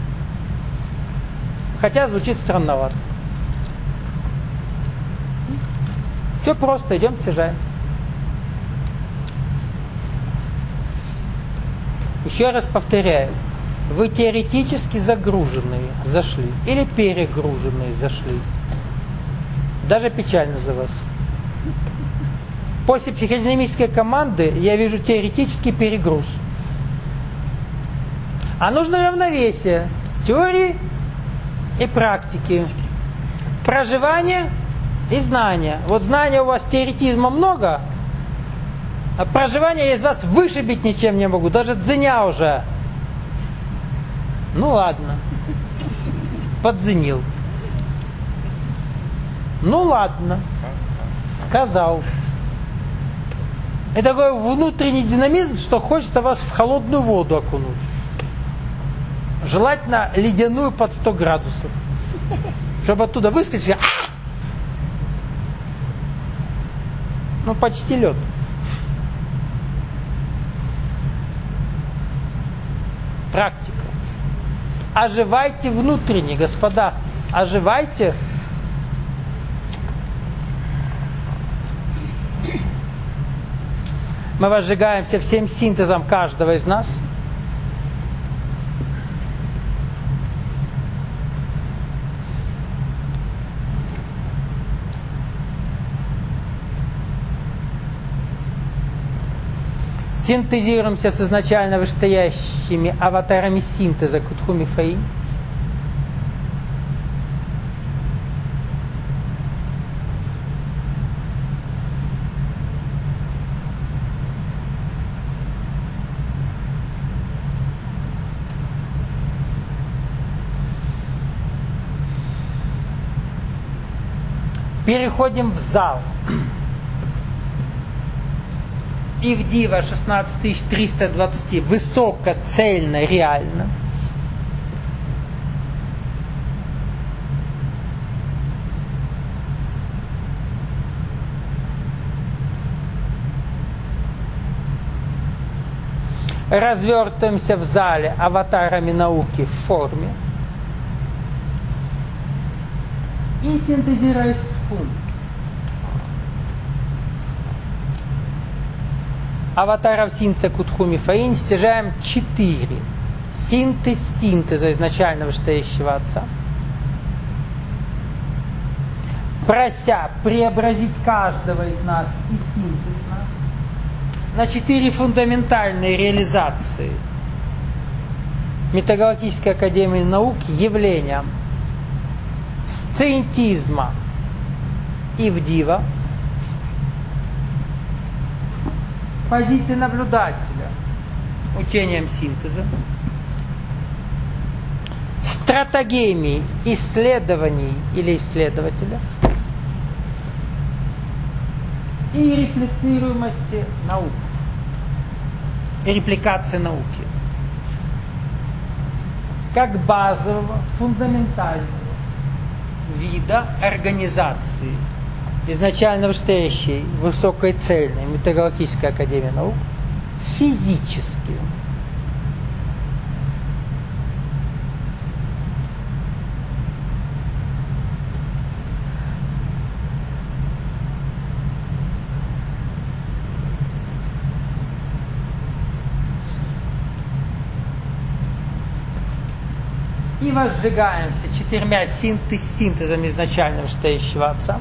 Хотя звучит странновато. Все просто, идем, стяжаем. Еще раз повторяю. Вы теоретически загруженные зашли. Или перегруженные зашли. Даже печально за вас. После психодинамической команды я вижу теоретический перегруз. А нужно равновесие теории и практики. Проживание и знания. Вот знания у вас теоретизма много, а проживание я из вас вышибить ничем не могу. Даже дзеня уже. Ну ладно. Подзенил. Ну ладно. Сказал. И такой внутренний динамизм, что хочется вас в холодную воду окунуть. Желательно ледяную под сто градусов. Чтобы оттуда выскочили. А! Ну, почти лед. Практика. Оживайте внутренне, господа. Оживайте. Мы возжигаемся всем синтезом каждого из нас. Синтезируемся с изначально вышестоящими аватарами синтеза Кутхуми Фаи. Переходим в зал. Ивдива шестнадцать тысяч триста двадцать, высоко, цельно, реально. Развертываемся в зале аватарами науки в форме. И синтезируясь с фун. Аватаров синтеза Кутхуми Фаин стяжаем четыре. Синтез синтеза изначально вышестоящего Отца. Прося преобразить каждого из нас и синтез нас на четыре фундаментальные реализации Метагалактической Академии Наук явлениям сциентизма и вдива, позиции наблюдателя учением синтеза, стратегемии исследований или исследователя и реплицируемости наук, и репликации науки как базового, фундаментального вида организации изначально вышестоящей высокой цельной Метагалактической Академии Наук физически. И возжигаемся четырьмя синтез синтезами изначально вышестоящего Отца.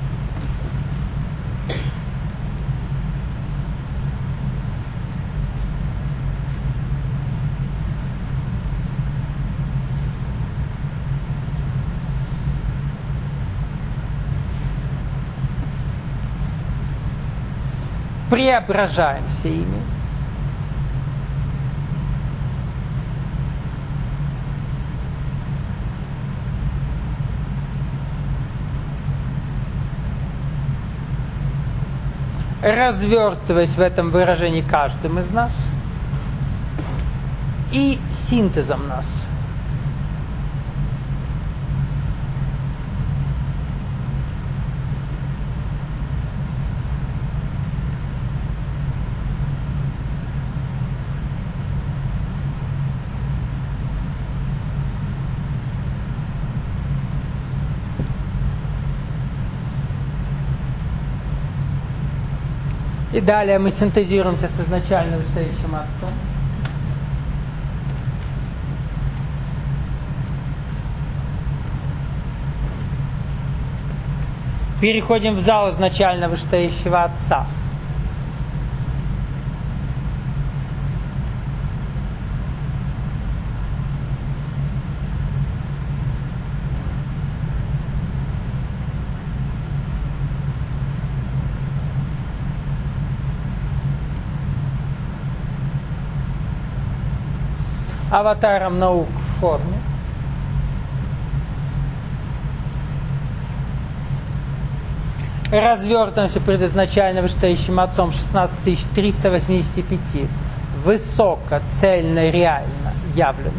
Преображаемся ими. Развертываясь в этом выражении каждым из нас и синтезом нас. И далее мы синтезируемся с изначально вышестоящим Отцом. Переходим в зал изначально вышестоящего Отца. аватаром наук в форме. Развертываемся пред изначально вышестоящим Отцом шестнадцать тысяч триста восемьдесят пять. Высоко, цельно, реально явлено.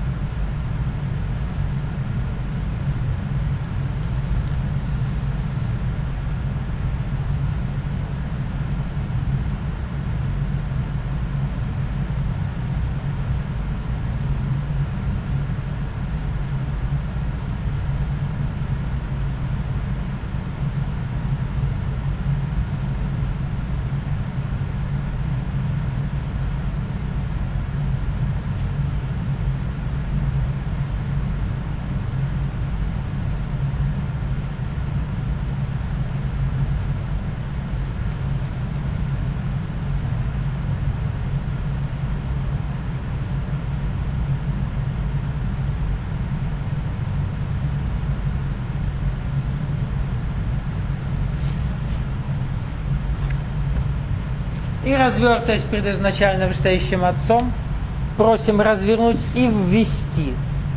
И, развертываясь пред изначально вышестоящим Отцом, просим развернуть и ввести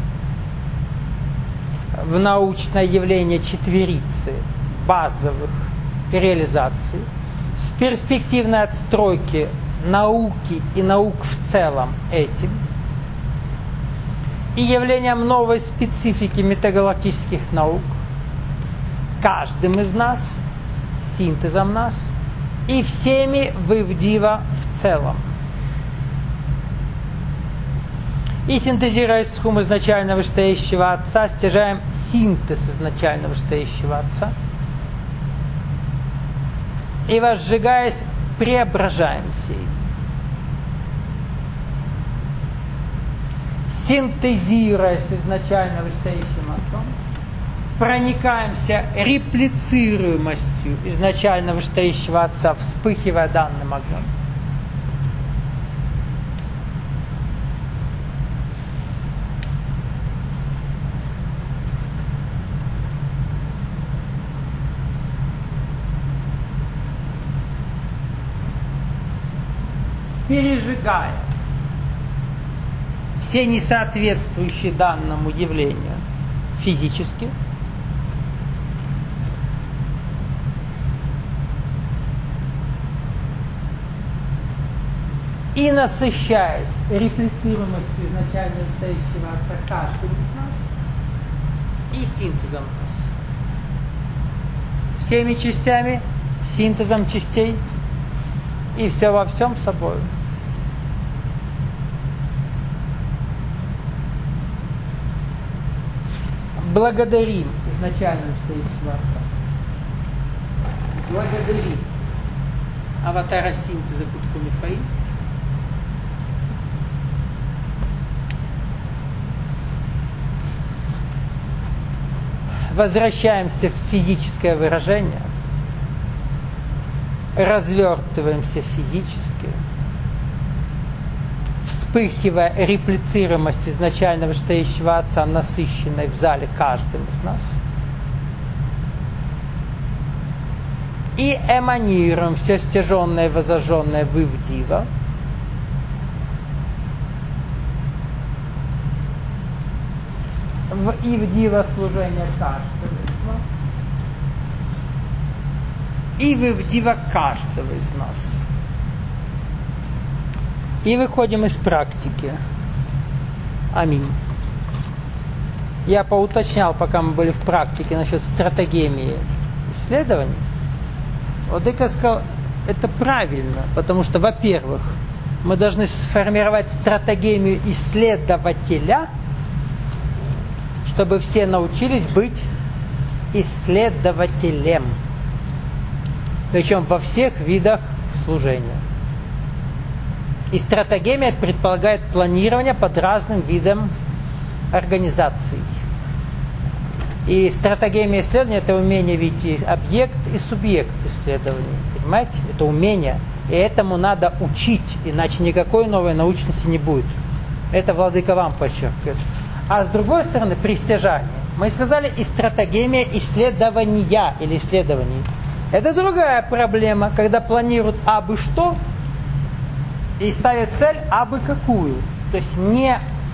в научное явление четверицы базовых реализаций с перспективной отстройки науки и наук в целом этим и явлением новой специфики метагалактических наук, каждым из нас, синтезом нас, и всеми вывдива в целом. И синтезируя схум изначально вышестоящего Отца, стяжаем синтез изначально вышестоящего Отца. И возжигаясь, преображаемся им. Синтезируясь изначально вышестоящим Отцом, проникаемся реплицируемостью изначально вышестоящего Отца, вспыхивая данным огнем. Пережигая все несоответствующие данному явлению физически, и насыщаясь реплицируемостью изначально стоящего Отца каждым из нас и синтезом нас. Всеми частями, синтезом частей и все во всем собой. Благодарим изначально стоящего Отца. Благодарим аватара синтеза Будху Мифаил. Возвращаемся в физическое выражение, развертываемся физически, вспыхивая реплицируемость изначально вышестоящего Отца, насыщенной в зале каждым из нас, и эманируем все стяженное и возожженное в Ивдива, в Ивдива служение каждого из нас и в Ивдива каждого из нас. И выходим из практики. Аминь. Я поуточнял, пока мы были в практике, насчет стратегемии исследований. Владыка сказал, это правильно, потому что, во-первых, мы должны сформировать стратегемию исследователя, чтобы все научились быть исследователем. Причем во всех видах служения. И стратегемия предполагает планирование под разным видом организаций. И стратегемия исследования – это умение видеть объект и субъект исследований. Понимаете? Это умение. И этому надо учить, иначе никакой новой научности не будет. Это Владыка вам подчеркивает. А с другой стороны, пристяжание. Мы сказали и стратегемия исследования или исследований. Это другая проблема, когда планируют абы что и ставят цель абы какую. То есть не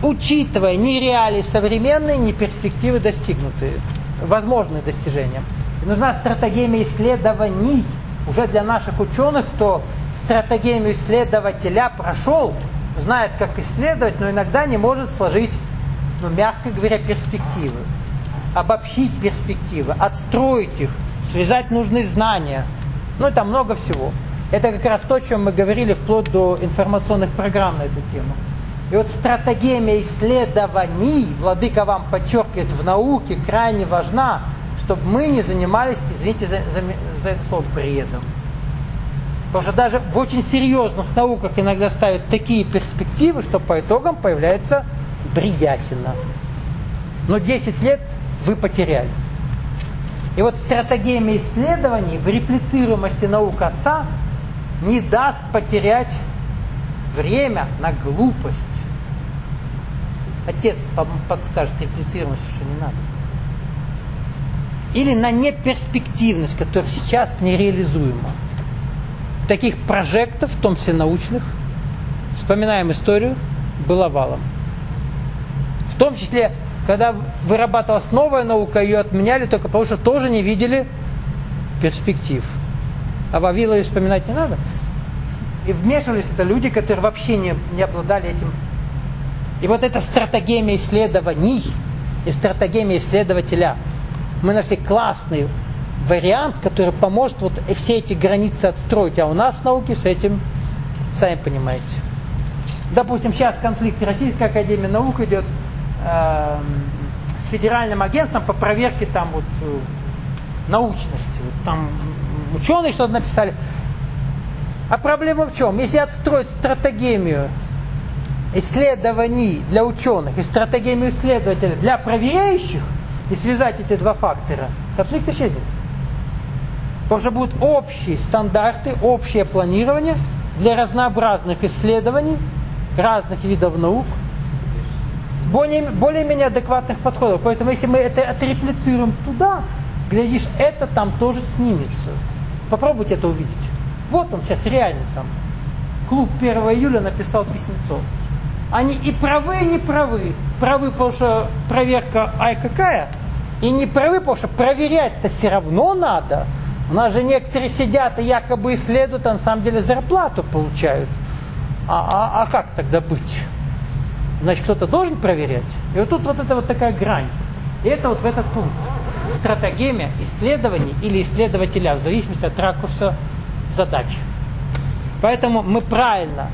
учитывая ни реалии современные, ни перспективы достигнутые, возможные достижения. И нужна стратегия исследований уже для наших ученых, кто стратегию исследователя прошел, знает, как исследовать, но иногда не может сложить, ну, мягко говоря, перспективы. Обобщить перспективы, отстроить их, связать нужные знания. Ну, там много всего. Это как раз то, о чем мы говорили вплоть до информационных программ на эту тему. И вот стратегия исследований, владыка вам подчеркивает, в науке крайне важна, чтобы мы не занимались, извините за, за, за это слово, бредом. Потому что даже в очень серьезных науках иногда ставят такие перспективы, что по итогам появляется бредятина. Но десять лет вы потеряли. И вот стратегия исследований в реплицируемости наук отца не даст потерять время на глупость. Отец подскажет реплицируемость, что не надо. Или на неперспективность, которая сейчас нереализуема. Таких прожектов, в том числе научных, вспоминаем историю, было валом. В том числе, когда вырабатывалась новая наука, ее отменяли только потому, что тоже не видели перспектив. А Вавилове вспоминать не надо. И вмешивались это люди, которые вообще не, не обладали этим. И вот эта стратегия исследований и стратегия исследователя. Мы нашли классный вариант, который поможет вот все эти границы отстроить. А у нас в науке с этим, сами понимаете. Допустим, сейчас конфликт Российской академии наук идет э, с федеральным агентством по проверке там вот э, научности. Вот там ученые что-то написали. А проблема в чем? Если отстроить стратегию исследований для ученых и стратегию исследователей для проверяющих и связать эти два фактора, конфликт исчезнет. Потому что будут общие стандарты, общее планирование для разнообразных исследований, разных видов наук, с более, более-менее адекватных подходов. Поэтому если мы это отреплицируем туда, глядишь, это там тоже снимется. Попробуйте это увидеть. Вот он сейчас реально там. Клуб первого июля написал письмецо. Они и правы, и не правы. Правы, потому что проверка ай какая, и не правы, потому что проверять-то все равно надо. У нас же некоторые сидят и якобы исследуют, а на самом деле зарплату получают. А, а, а как тогда быть? Значит, кто-то должен проверять. И вот тут вот это вот такая грань. И это вот в этот пункт. Стратегия исследований или исследователя, в зависимости от ракурса задач. Поэтому мы правильно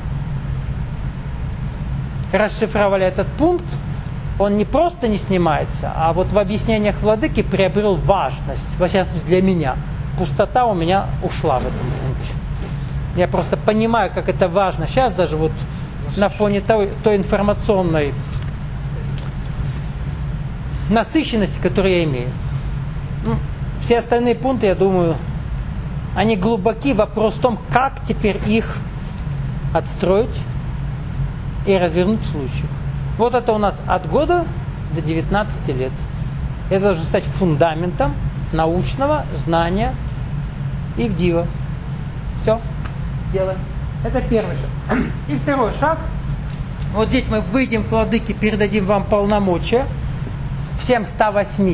расшифровали этот пункт. Он не просто не снимается, а вот в объяснениях владыки приобрел важность. Во всяком случае, для меня. Пустота у меня ушла в этом пункте. Я просто понимаю, как это важно. Сейчас даже вот на фоне той, той информационной насыщенности, которую я имею. Ну, все остальные пункты, я думаю, они глубоки. Вопрос в том, как теперь их отстроить и развернуть в случаях. Вот это у нас от года до девятнадцати лет. Это должно стать фундаментом научного знания и ивдива. Все, делаем. Это первый шаг. И второй шаг. Вот здесь мы выйдем к владыке, передадим вам полномочия. Всем ста восьми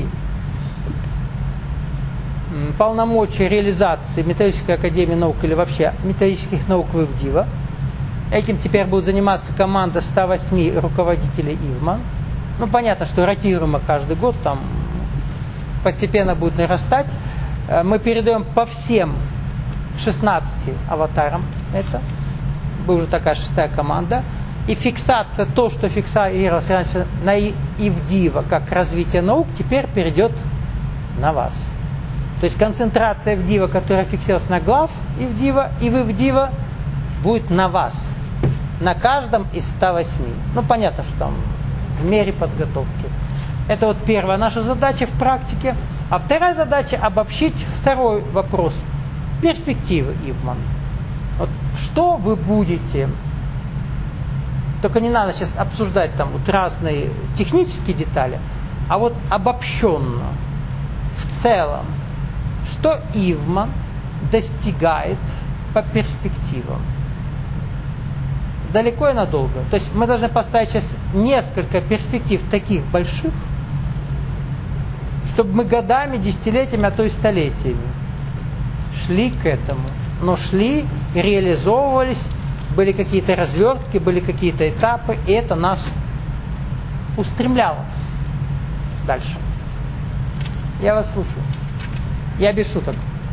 полномочия реализации методической академии наук или вообще методических наук в ивдива. Этим теперь будет заниматься команда ста восьми руководителей ивма. Ну, понятно, что ротируемо каждый год, там постепенно будет нарастать. Мы передаем по всем шестнадцати аватарам это. Будет уже такая шестая команда. И фиксация, то, что фиксировалось раньше на ивдива как развитие наук, теперь перейдет на вас. То есть концентрация ивдива, которая фиксировалась на глав ивдива и в ивдива, будет на вас. На каждом из ста восьми. Ну, понятно, что там в мере подготовки. Это вот первая наша задача в практике. А вторая задача — обобщить второй вопрос. Перспективы ивман. Вот что вы будете... Только не надо сейчас обсуждать там вот разные технические детали, а вот обобщенно, в целом, что ивман достигает по перспективам. далеко и надолго. То есть мы должны поставить сейчас несколько перспектив таких больших, чтобы мы годами, десятилетиями, а то и столетиями шли к этому. Но шли, реализовывались, были какие-то развертки, были какие-то этапы, и это нас устремляло дальше. Я вас слушаю. Я без шуток.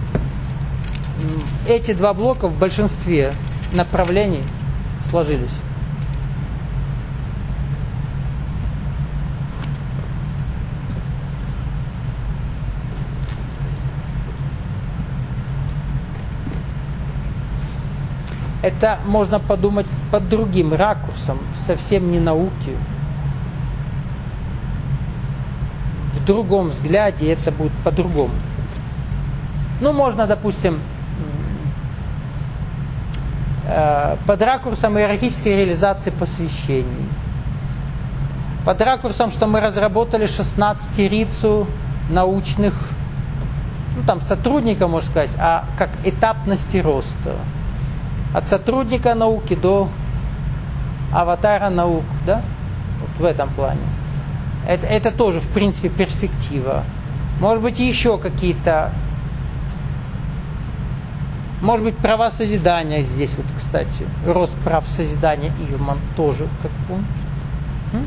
Эти два блока в большинстве направлений сложились. Это можно подумать под другим ракурсом, совсем не науки. В другом взгляде это будет по-другому. Ну, можно, допустим, под ракурсом иерархической реализации посвящений. Под ракурсом, что мы разработали шестнадцатирицу научных, ну, там, сотрудника, можно сказать, а как этапности роста. От сотрудника науки до аватара наук, да? Вот в этом плане. Это, это тоже, в принципе, перспектива. Может быть, еще какие-то... Может быть, права созидания здесь, вот, кстати. Рост прав созидания Ивман тоже как пункт. М?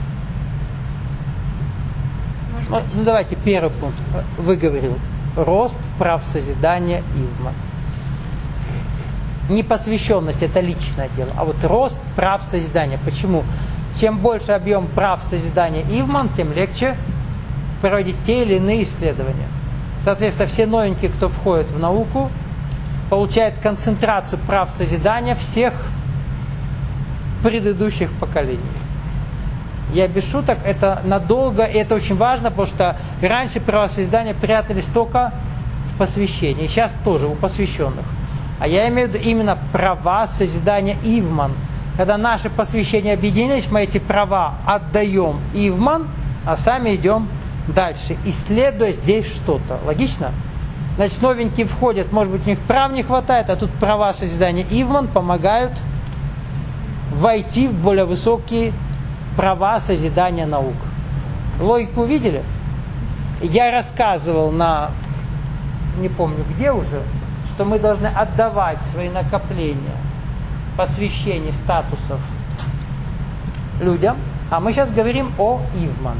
Ну, ну, давайте, первый пункт. Выговорил. Рост прав созидания Ивман. Непосвященность – это личное дело. А вот рост прав созидания. Почему? Чем больше объем прав созидания Ивман, тем легче проводить те или иные исследования. Соответственно, все новенькие, кто входит в науку, получают концентрацию прав созидания всех предыдущих поколений. Я без шуток, это надолго, и это очень важно, потому что раньше права созидания прятались только в посвящении, сейчас тоже у посвященных. А я имею в виду именно права созидания Ивман. Когда наши посвящения объединились, мы эти права отдаем Ивман, а сами идем дальше, исследуя здесь что-то. Логично? Значит, новенькие входят, может быть, у них прав не хватает, а тут права созидания Ивман помогают войти в более высокие права созидания наук. Логику увидели? Я рассказывал на, не помню где уже, что мы должны отдавать свои накопления, посвящений, статусов людям, а мы сейчас говорим о Ивман.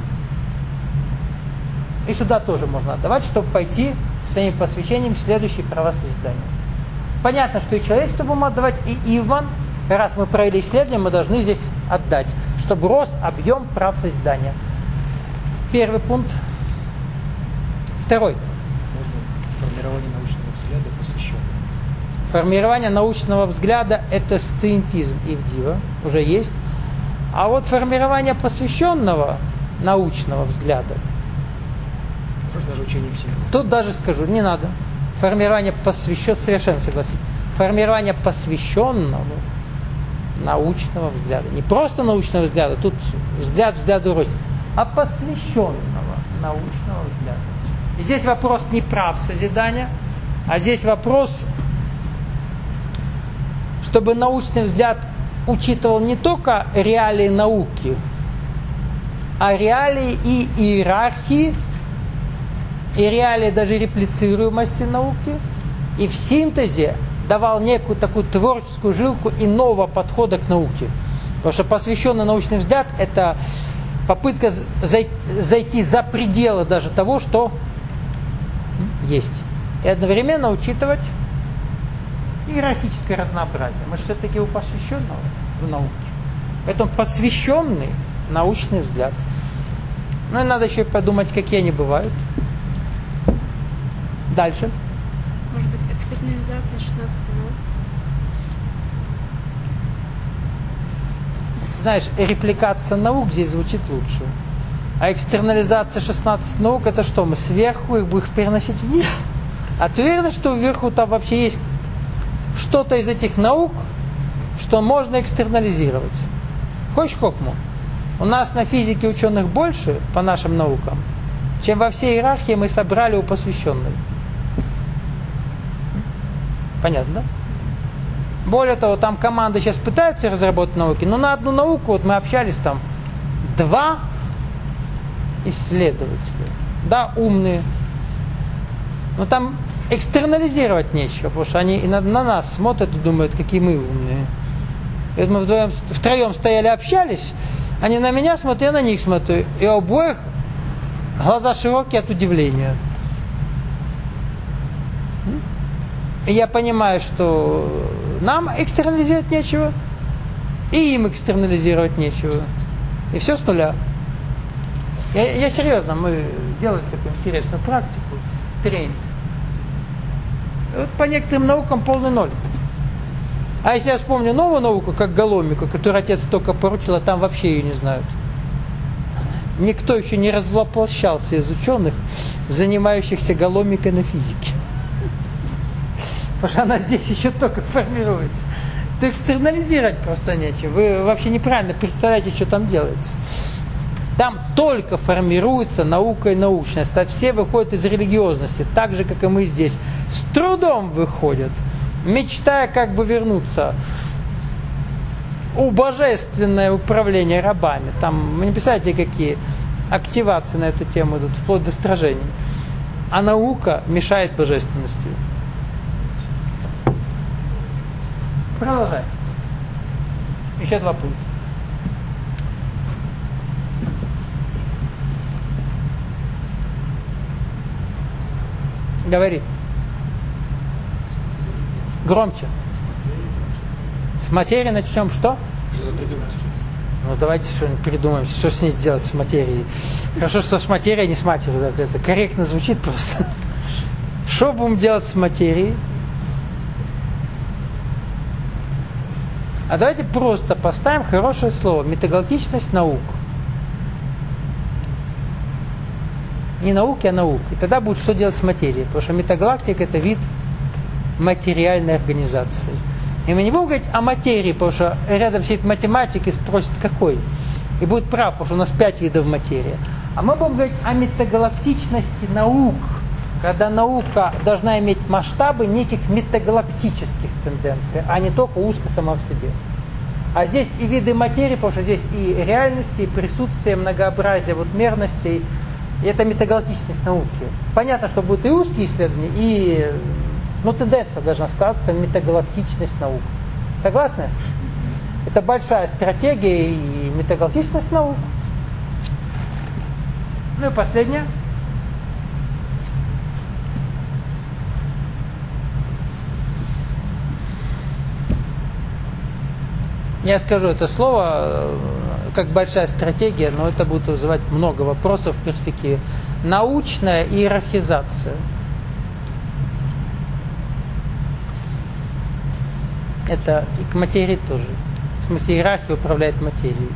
И сюда тоже можно отдавать, чтобы пойти своими посвящениями в следующие права созидания. Понятно, что и человечеству будем отдавать, и Ивман, раз мы провели исследование, мы должны здесь отдать, чтобы рос объем прав созидания. Первый пункт. Второй. Формирование научного взгляда посвященного. Формирование научного взгляда – это сциентизм Ивдива, уже есть. А вот формирование посвященного научного взгляда, Можно даже учение в синтезе. тут даже скажу, не надо. Формирование посвященного, совершенно согласен. Формирование посвященного научного взгляда. Не просто научного взгляда, тут взгляд взгляду рознь, а посвященного научного взгляда. И здесь вопрос не прав созидания, а здесь вопрос, чтобы научный взгляд учитывал не только реалии науки, а реалии и иерархии, и реалии даже реплицируемости науки, и в синтезе давал некую такую творческую жилку иного подхода к науке. Потому что посвященный научный взгляд – это попытка зайти за пределы даже того, что есть. И одновременно учитывать иерархическое разнообразие. Мы же все-таки у посвященного в науке. Поэтому посвященный научный взгляд. Ну и надо еще и подумать, какие они бывают. Дальше. Может быть, экстернализация шестнадцати наук? Знаешь, репликация наук здесь звучит лучше. А экстернализация шестнадцати наук, это что? Мы сверху их будем переносить вниз? А ты уверен, что вверху там вообще есть что-то из этих наук, что можно экстернализировать? Хочешь хохму? У нас на физике ученых больше, по нашим наукам, чем во всей иерархии мы собрали у посвященных. Понятно, да? Более того, там команды сейчас пытаются разработать науки, но на одну науку, вот мы общались там, два исследователя, да, умные, но там экстернализировать нечего, потому что они на, на нас смотрят и думают, какие мы умные. И вот мы вдвоем, втроем стояли, общались, они на меня смотрят, я на них смотрю, и у обоих глаза широкие от удивления. И я понимаю, что нам экстернализировать нечего, и им экстернализировать нечего. И все с нуля. Я, я серьезно, мы делаем такую интересную практику, тренинг. И вот по некоторым наукам полный ноль. А если я вспомню новую науку, как галомику, которую отец только поручил, а там вообще ее не знают. Никто еще не развоплощался из ученых, занимающихся галомикой на физике. Потому что она здесь еще только формируется. То экстернализировать просто нечего. Вы вообще неправильно представляете, что там делается. Там только формируется наука и научность, а все выходят из религиозности, так же, как и мы здесь. С трудом выходят, мечтая как бы вернуться у божественное управление рабами. Там, вы не представляете, какие активации на эту тему идут, вплоть до стражений. А наука мешает божественности. Продолжаем. Еще два пункта. Говори. Громче. С материи начнем что? Что-то придумать. Ну давайте что-нибудь придумаем, что с ней сделать с материей. Хорошо, что с материей, а не с матерью. Так, это корректно звучит просто. Что будем делать с материей? А давайте просто поставим хорошее слово. Метагалактичность наук. Не науки, а наук. И тогда будет что делать с материей. Потому что метагалактика это вид материальной организации. И мы не будем говорить о материи, потому что рядом сидит математик и спросит, какой. И будет прав, потому что у нас пять видов материи. А мы будем говорить о метагалактичности наук. Когда наука должна иметь масштабы неких метагалактических тенденций, а не только узко сама в себе. А здесь и виды материи, потому что здесь и реальности, и присутствие, многообразие вот мерностей. И это метагалактичность науки. Понятно, что будут и узкие исследования, и ну, тенденция должна сказаться в метагалактичность наук. Согласны? Это большая стратегия и метагалактичность наук. Ну и последнее. Я скажу это слово как большая стратегия, но это будет вызывать много вопросов в перспективе. Научная иерархизация. Это и к материи тоже. В смысле, иерархия управляет материей.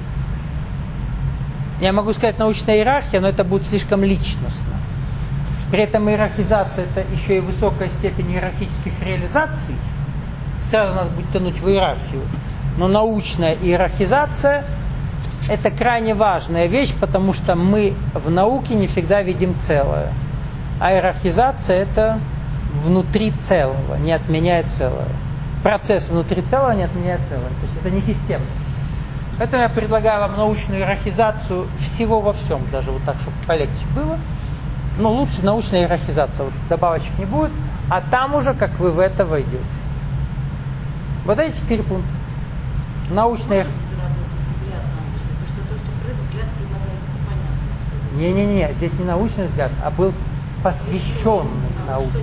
Я могу сказать научная иерархия, но это будет слишком личностно. При этом иерархизация это еще и высокая степень иерархических реализаций. Сразу нас будет тянуть в иерархию. Но научная иерархизация – это крайне важная вещь, потому что мы в науке не всегда видим целое. А иерархизация – это внутри целого, не отменяет целое. Процесс внутри целого не отменяет целое. То есть это не системность. Поэтому я предлагаю вам научную иерархизацию всего во всем, даже вот так, чтобы полегче было. Но лучше научная иерархизация. Вот добавочек не будет, а там уже как вы в это войдете. Вот эти четыре пункта. Научная... Не-не-не, здесь не научный взгляд, а был посвященный науке.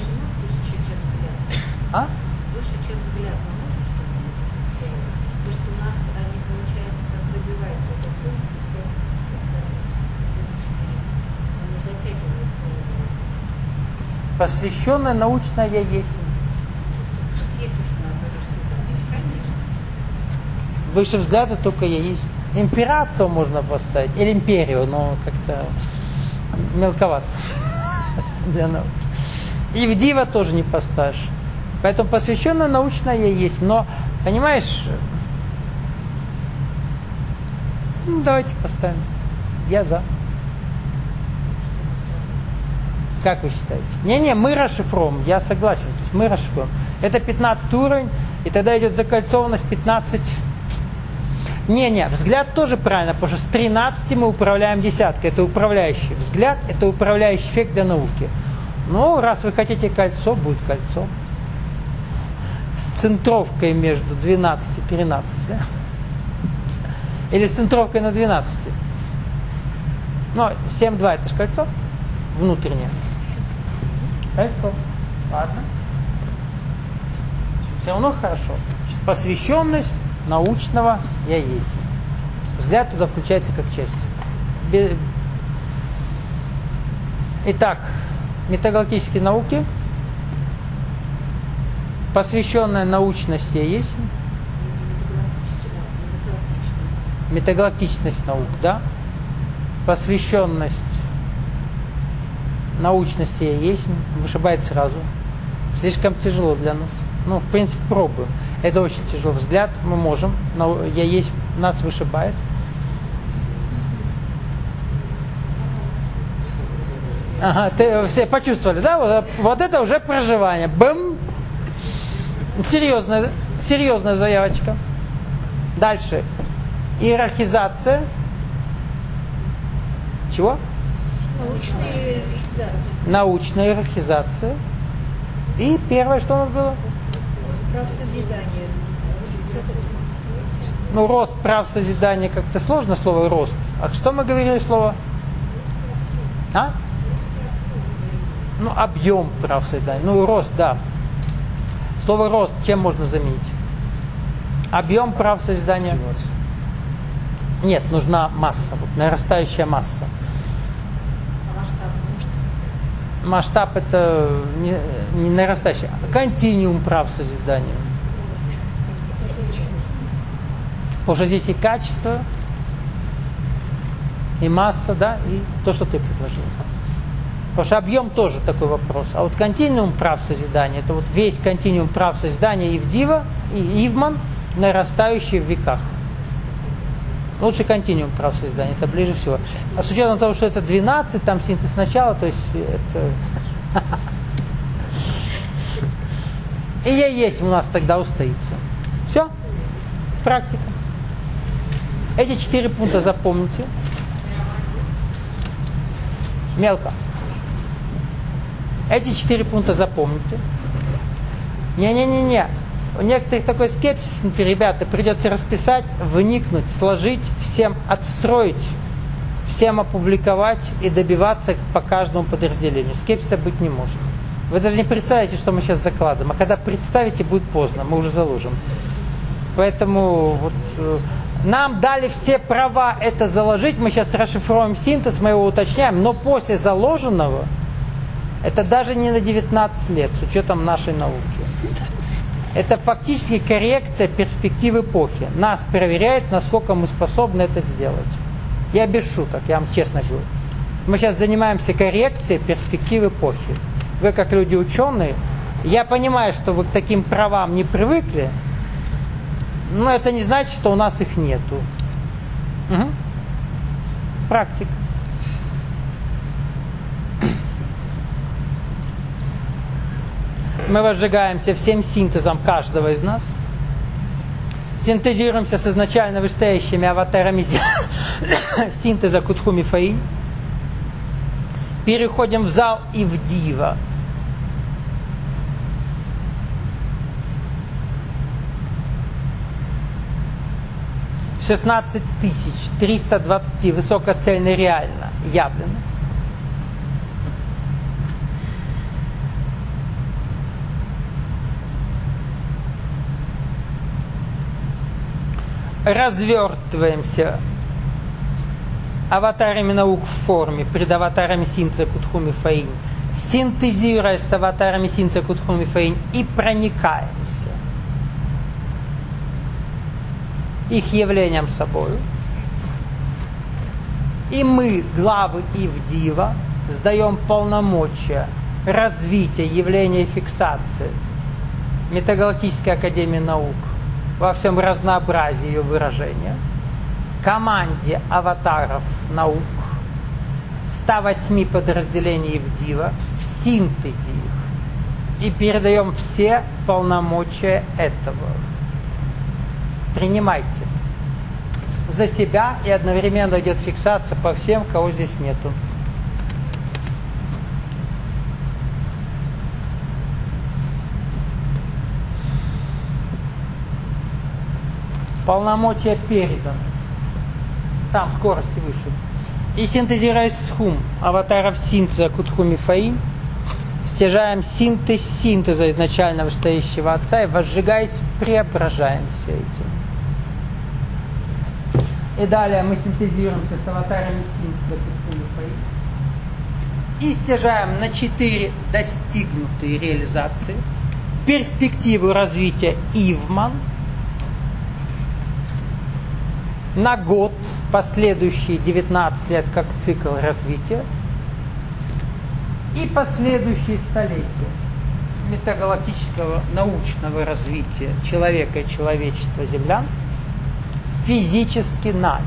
А? Выше, чем взгляд на мужа, потому что у нас они, получается, пробивают этот пункт, и все они дотягивают. Посвященная научная я есть. Есть еще надо рассказать, конечно. Выше взгляда только я есть. Имперацию можно поставить, или империю, но как-то мелковато для науки. И в дива тоже не поставишь. Поэтому посвященная научная я есть. Но, понимаешь, ну, давайте поставим. Я за. Как вы считаете? Не-не, мы расшифруем, я согласен. То есть мы расшифруем. Это пятнадцатый уровень, и тогда идет закольцованность пятнадцать. Не-не, взгляд тоже правильно, потому что с тринадцати мы управляем десяткой. Это управляющий взгляд, это управляющий эффект для науки. Ну, раз вы хотите кольцо, будет кольцо. С центровкой между двенадцать и тринадцать, да? Или с центровкой на двенадцать. Ну, семь два это же кольцо внутреннее. Кольцо. Ладно. Все равно хорошо. Посвященность научного я есть. Взгляд туда включается как часть. Итак, метагалактические науки. Посвященная научность я есть. Метагалактичность наук, да? Посвященность научности я есть. Вышибает сразу. Слишком тяжело для нас. Ну, в принципе, пробуем. Это очень тяжело. Взгляд мы можем, но я есть, нас вышибает. Ага, ты все почувствовали, да? Вот, вот это уже проживание. Бэм! Серьезная, серьезная заявочка. Дальше. Иерархизация. Чего? Научная иерархизация. Научная иерархизация. И первое, что у нас было? Прав созидания. Ну, рост прав созидания как-то сложно слово рост. А что мы говорили слово? А? Ну, объем прав созидания. Ну, рост, да. Слово рост чем можно заменить? Объем прав созидания. Нет, нужна масса, вот, нарастающая масса. Масштаб это не, не нарастающий, а континуум прав созидания. Потому что здесь и качество, и масса, да, и то, что ты предложил. Потому что объем тоже такой вопрос. А вот континуум прав созидания, это вот весь континуум прав созидания Ивдива и Ивман, нарастающий в веках. Лучше континуум прав созидания, это ближе всего. А с учетом того, что это двенадцать, там синтез начала, то есть это... И я есть у нас тогда устоится. Все? Практика. Эти четыре пункта запомните. Мелко. Эти четыре пункта запомните. Не-не-не-не. У некоторых такой скепсис внутри, ребята, придется расписать, вникнуть, сложить, всем отстроить, всем опубликовать и добиваться по каждому подразделению. Скепсиса быть не может. Вы даже не представите, что мы сейчас закладываем. А когда представите, будет поздно, мы уже заложим. Поэтому вот, э, нам дали все права это заложить. Мы сейчас расшифруем синтез, мы его уточняем. Но после заложенного, это даже не на девятнадцать лет, с учетом нашей науки. Это фактически коррекция перспектив эпохи. Нас проверяет, насколько мы способны это сделать. Я без шуток, я вам честно говорю. Мы сейчас занимаемся коррекцией перспектив эпохи. Вы как люди ученые, я понимаю, что вы к таким правам не привыкли, но это не значит, что у нас их нету. Угу. Практика. Мы возжигаемся всем синтезом каждого из нас. Синтезируемся с изначально вышестоящими аватарами синтеза Кутхуми Фаинь. Переходим в зал Ивдива. шестнадцать тысяч триста двадцать высокоцельно реально явлено. Развертываемся аватарами наук в форме, пред аватарами синтеза Кутхуми Фаинь, синтезируясь с аватарами синтеза Кутхуми Фаинь и проникаемся их явлением собой. И мы, главы Ивдива, сдаем полномочия развития явления фиксации Метагалактической академии наук во всем разнообразии ее выражения, команде аватаров наук ста восьми подразделений в Дива, в синтезе их, и передаем все полномочия этого. Принимайте за себя, и одновременно идет фиксация по всем, кого здесь нету. Полномочия переданы. Там скорости выше. И синтезируясь с хум аватаров синтеза Кутхуми Фаин, стяжаем синтез синтеза изначально вышестоящего Отца и, возжигаясь, преображаемся этим. И далее мы синтезируемся с аватарами синтеза Кутхуми Фаин и стяжаем на четыре достигнутые реализации перспективу развития Ивман на год, последующие девятнадцать лет как цикл развития, и последующие столетия метагалактического научного развития человека и человечества землян физически нами.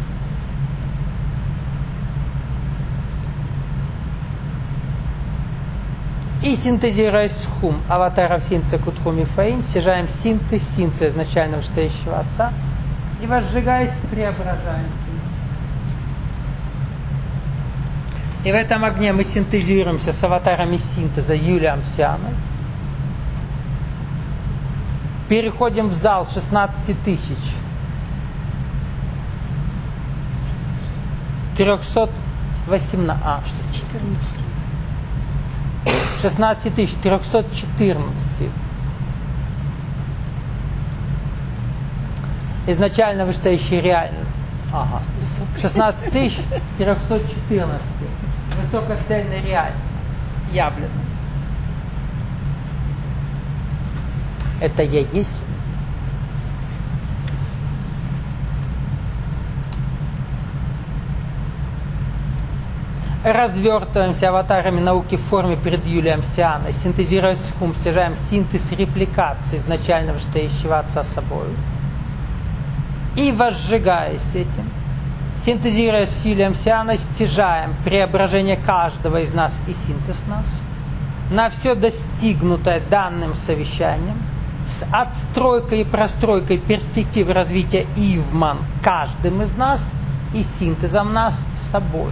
И синтезируясь с хум аватаров синтеза Кутхуми Фаин, стяжаем синтез синтеза изначально вышестоящего Отца и, возжигаясь, преображаемся. И в этом огне мы синтезируемся с аватарами синтеза Юлией Амсианой. Переходим в зал шестнадцать тысяч триста восемнадцать, а, четырнадцать. шестнадцать тысяч триста четырнадцать. Изначально вышестоящий реально. Ага. шестнадцать тысяч триста четырнадцать. Высокоцельный реально. Явлено. Это я есть. Развертываемся аватарами науки в форме перед Юлией Амсианой, синтезируя с хум, стяжаем синтез репликации изначально вышестоящего Отца собой. И, возжигаясь этим, синтезируя с Юлией Амсианой, стяжаем преображение каждого из нас и синтез нас на все достигнутое данным совещанием с отстройкой и простройкой перспективы развития Ивман каждым из нас и синтезом нас с собой.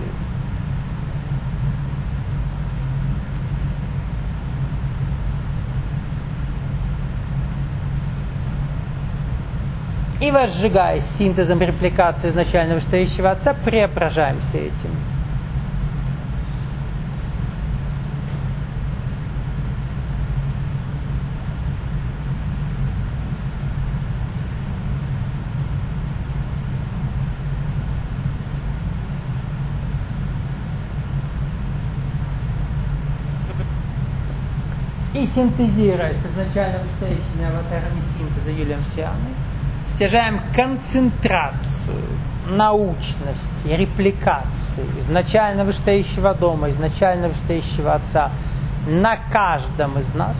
И, возжигаясь синтезом репликации изначально вышестоящего Отца, преображаемся этим. И, синтезируясь изначально вышестоящими аватарами синтеза Юлией Амсианой, стяжаем концентрацию научности, репликации изначально вышестоящего дома, изначально вышестоящего Отца на каждом из нас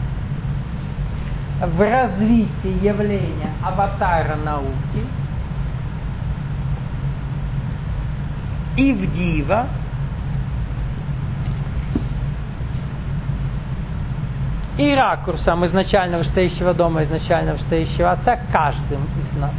в развитии явления аватара науки и в Дива и ракурсом изначально вышестоящего дома, изначально вышестоящего Отца каждым из нас.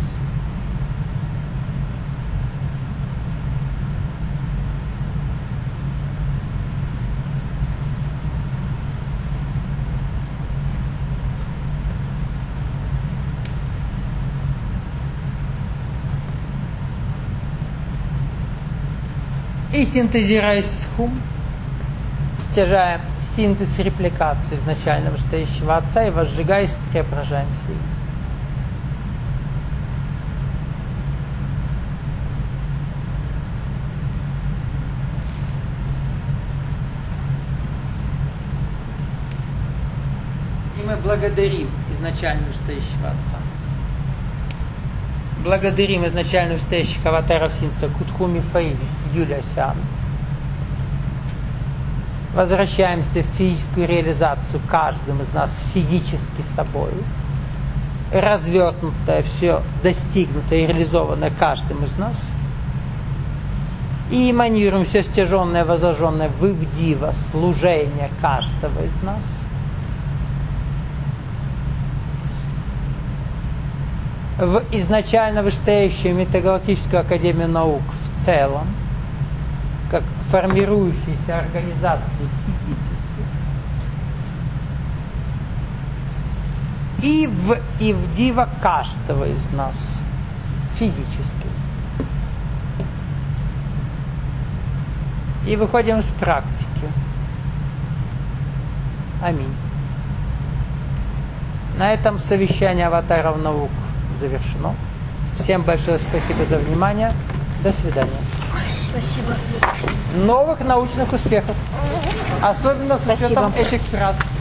И, синтезируясь с хум, стяжаем синтез репликации изначально вышестоящего Отца и, возжигаясь, преображаемся. И мы благодарим изначально вышестоящего Отца. Благодарим изначально вышестоящих аватаров синтеза Кутхуми Фаин, Юлия Амсиана. Возвращаемся в физическую реализацию каждым из нас физически собой. Развернутое все, достигнутое и реализованное каждым из нас. и эманируем все стяженное, возожженное в Ивдива, служение каждого из нас. В изначально вышестоящую Метагалактическую Академию Наук в целом, как формирующейся организации физической, и в Ивдива каждого из нас физически. И выходим из практики. Аминь. На этом совещание аватаров наук завершено. Всем большое спасибо за внимание. До свидания. Спасибо. Новых научных успехов. Особенно с Спасибо. учетом этих фраз.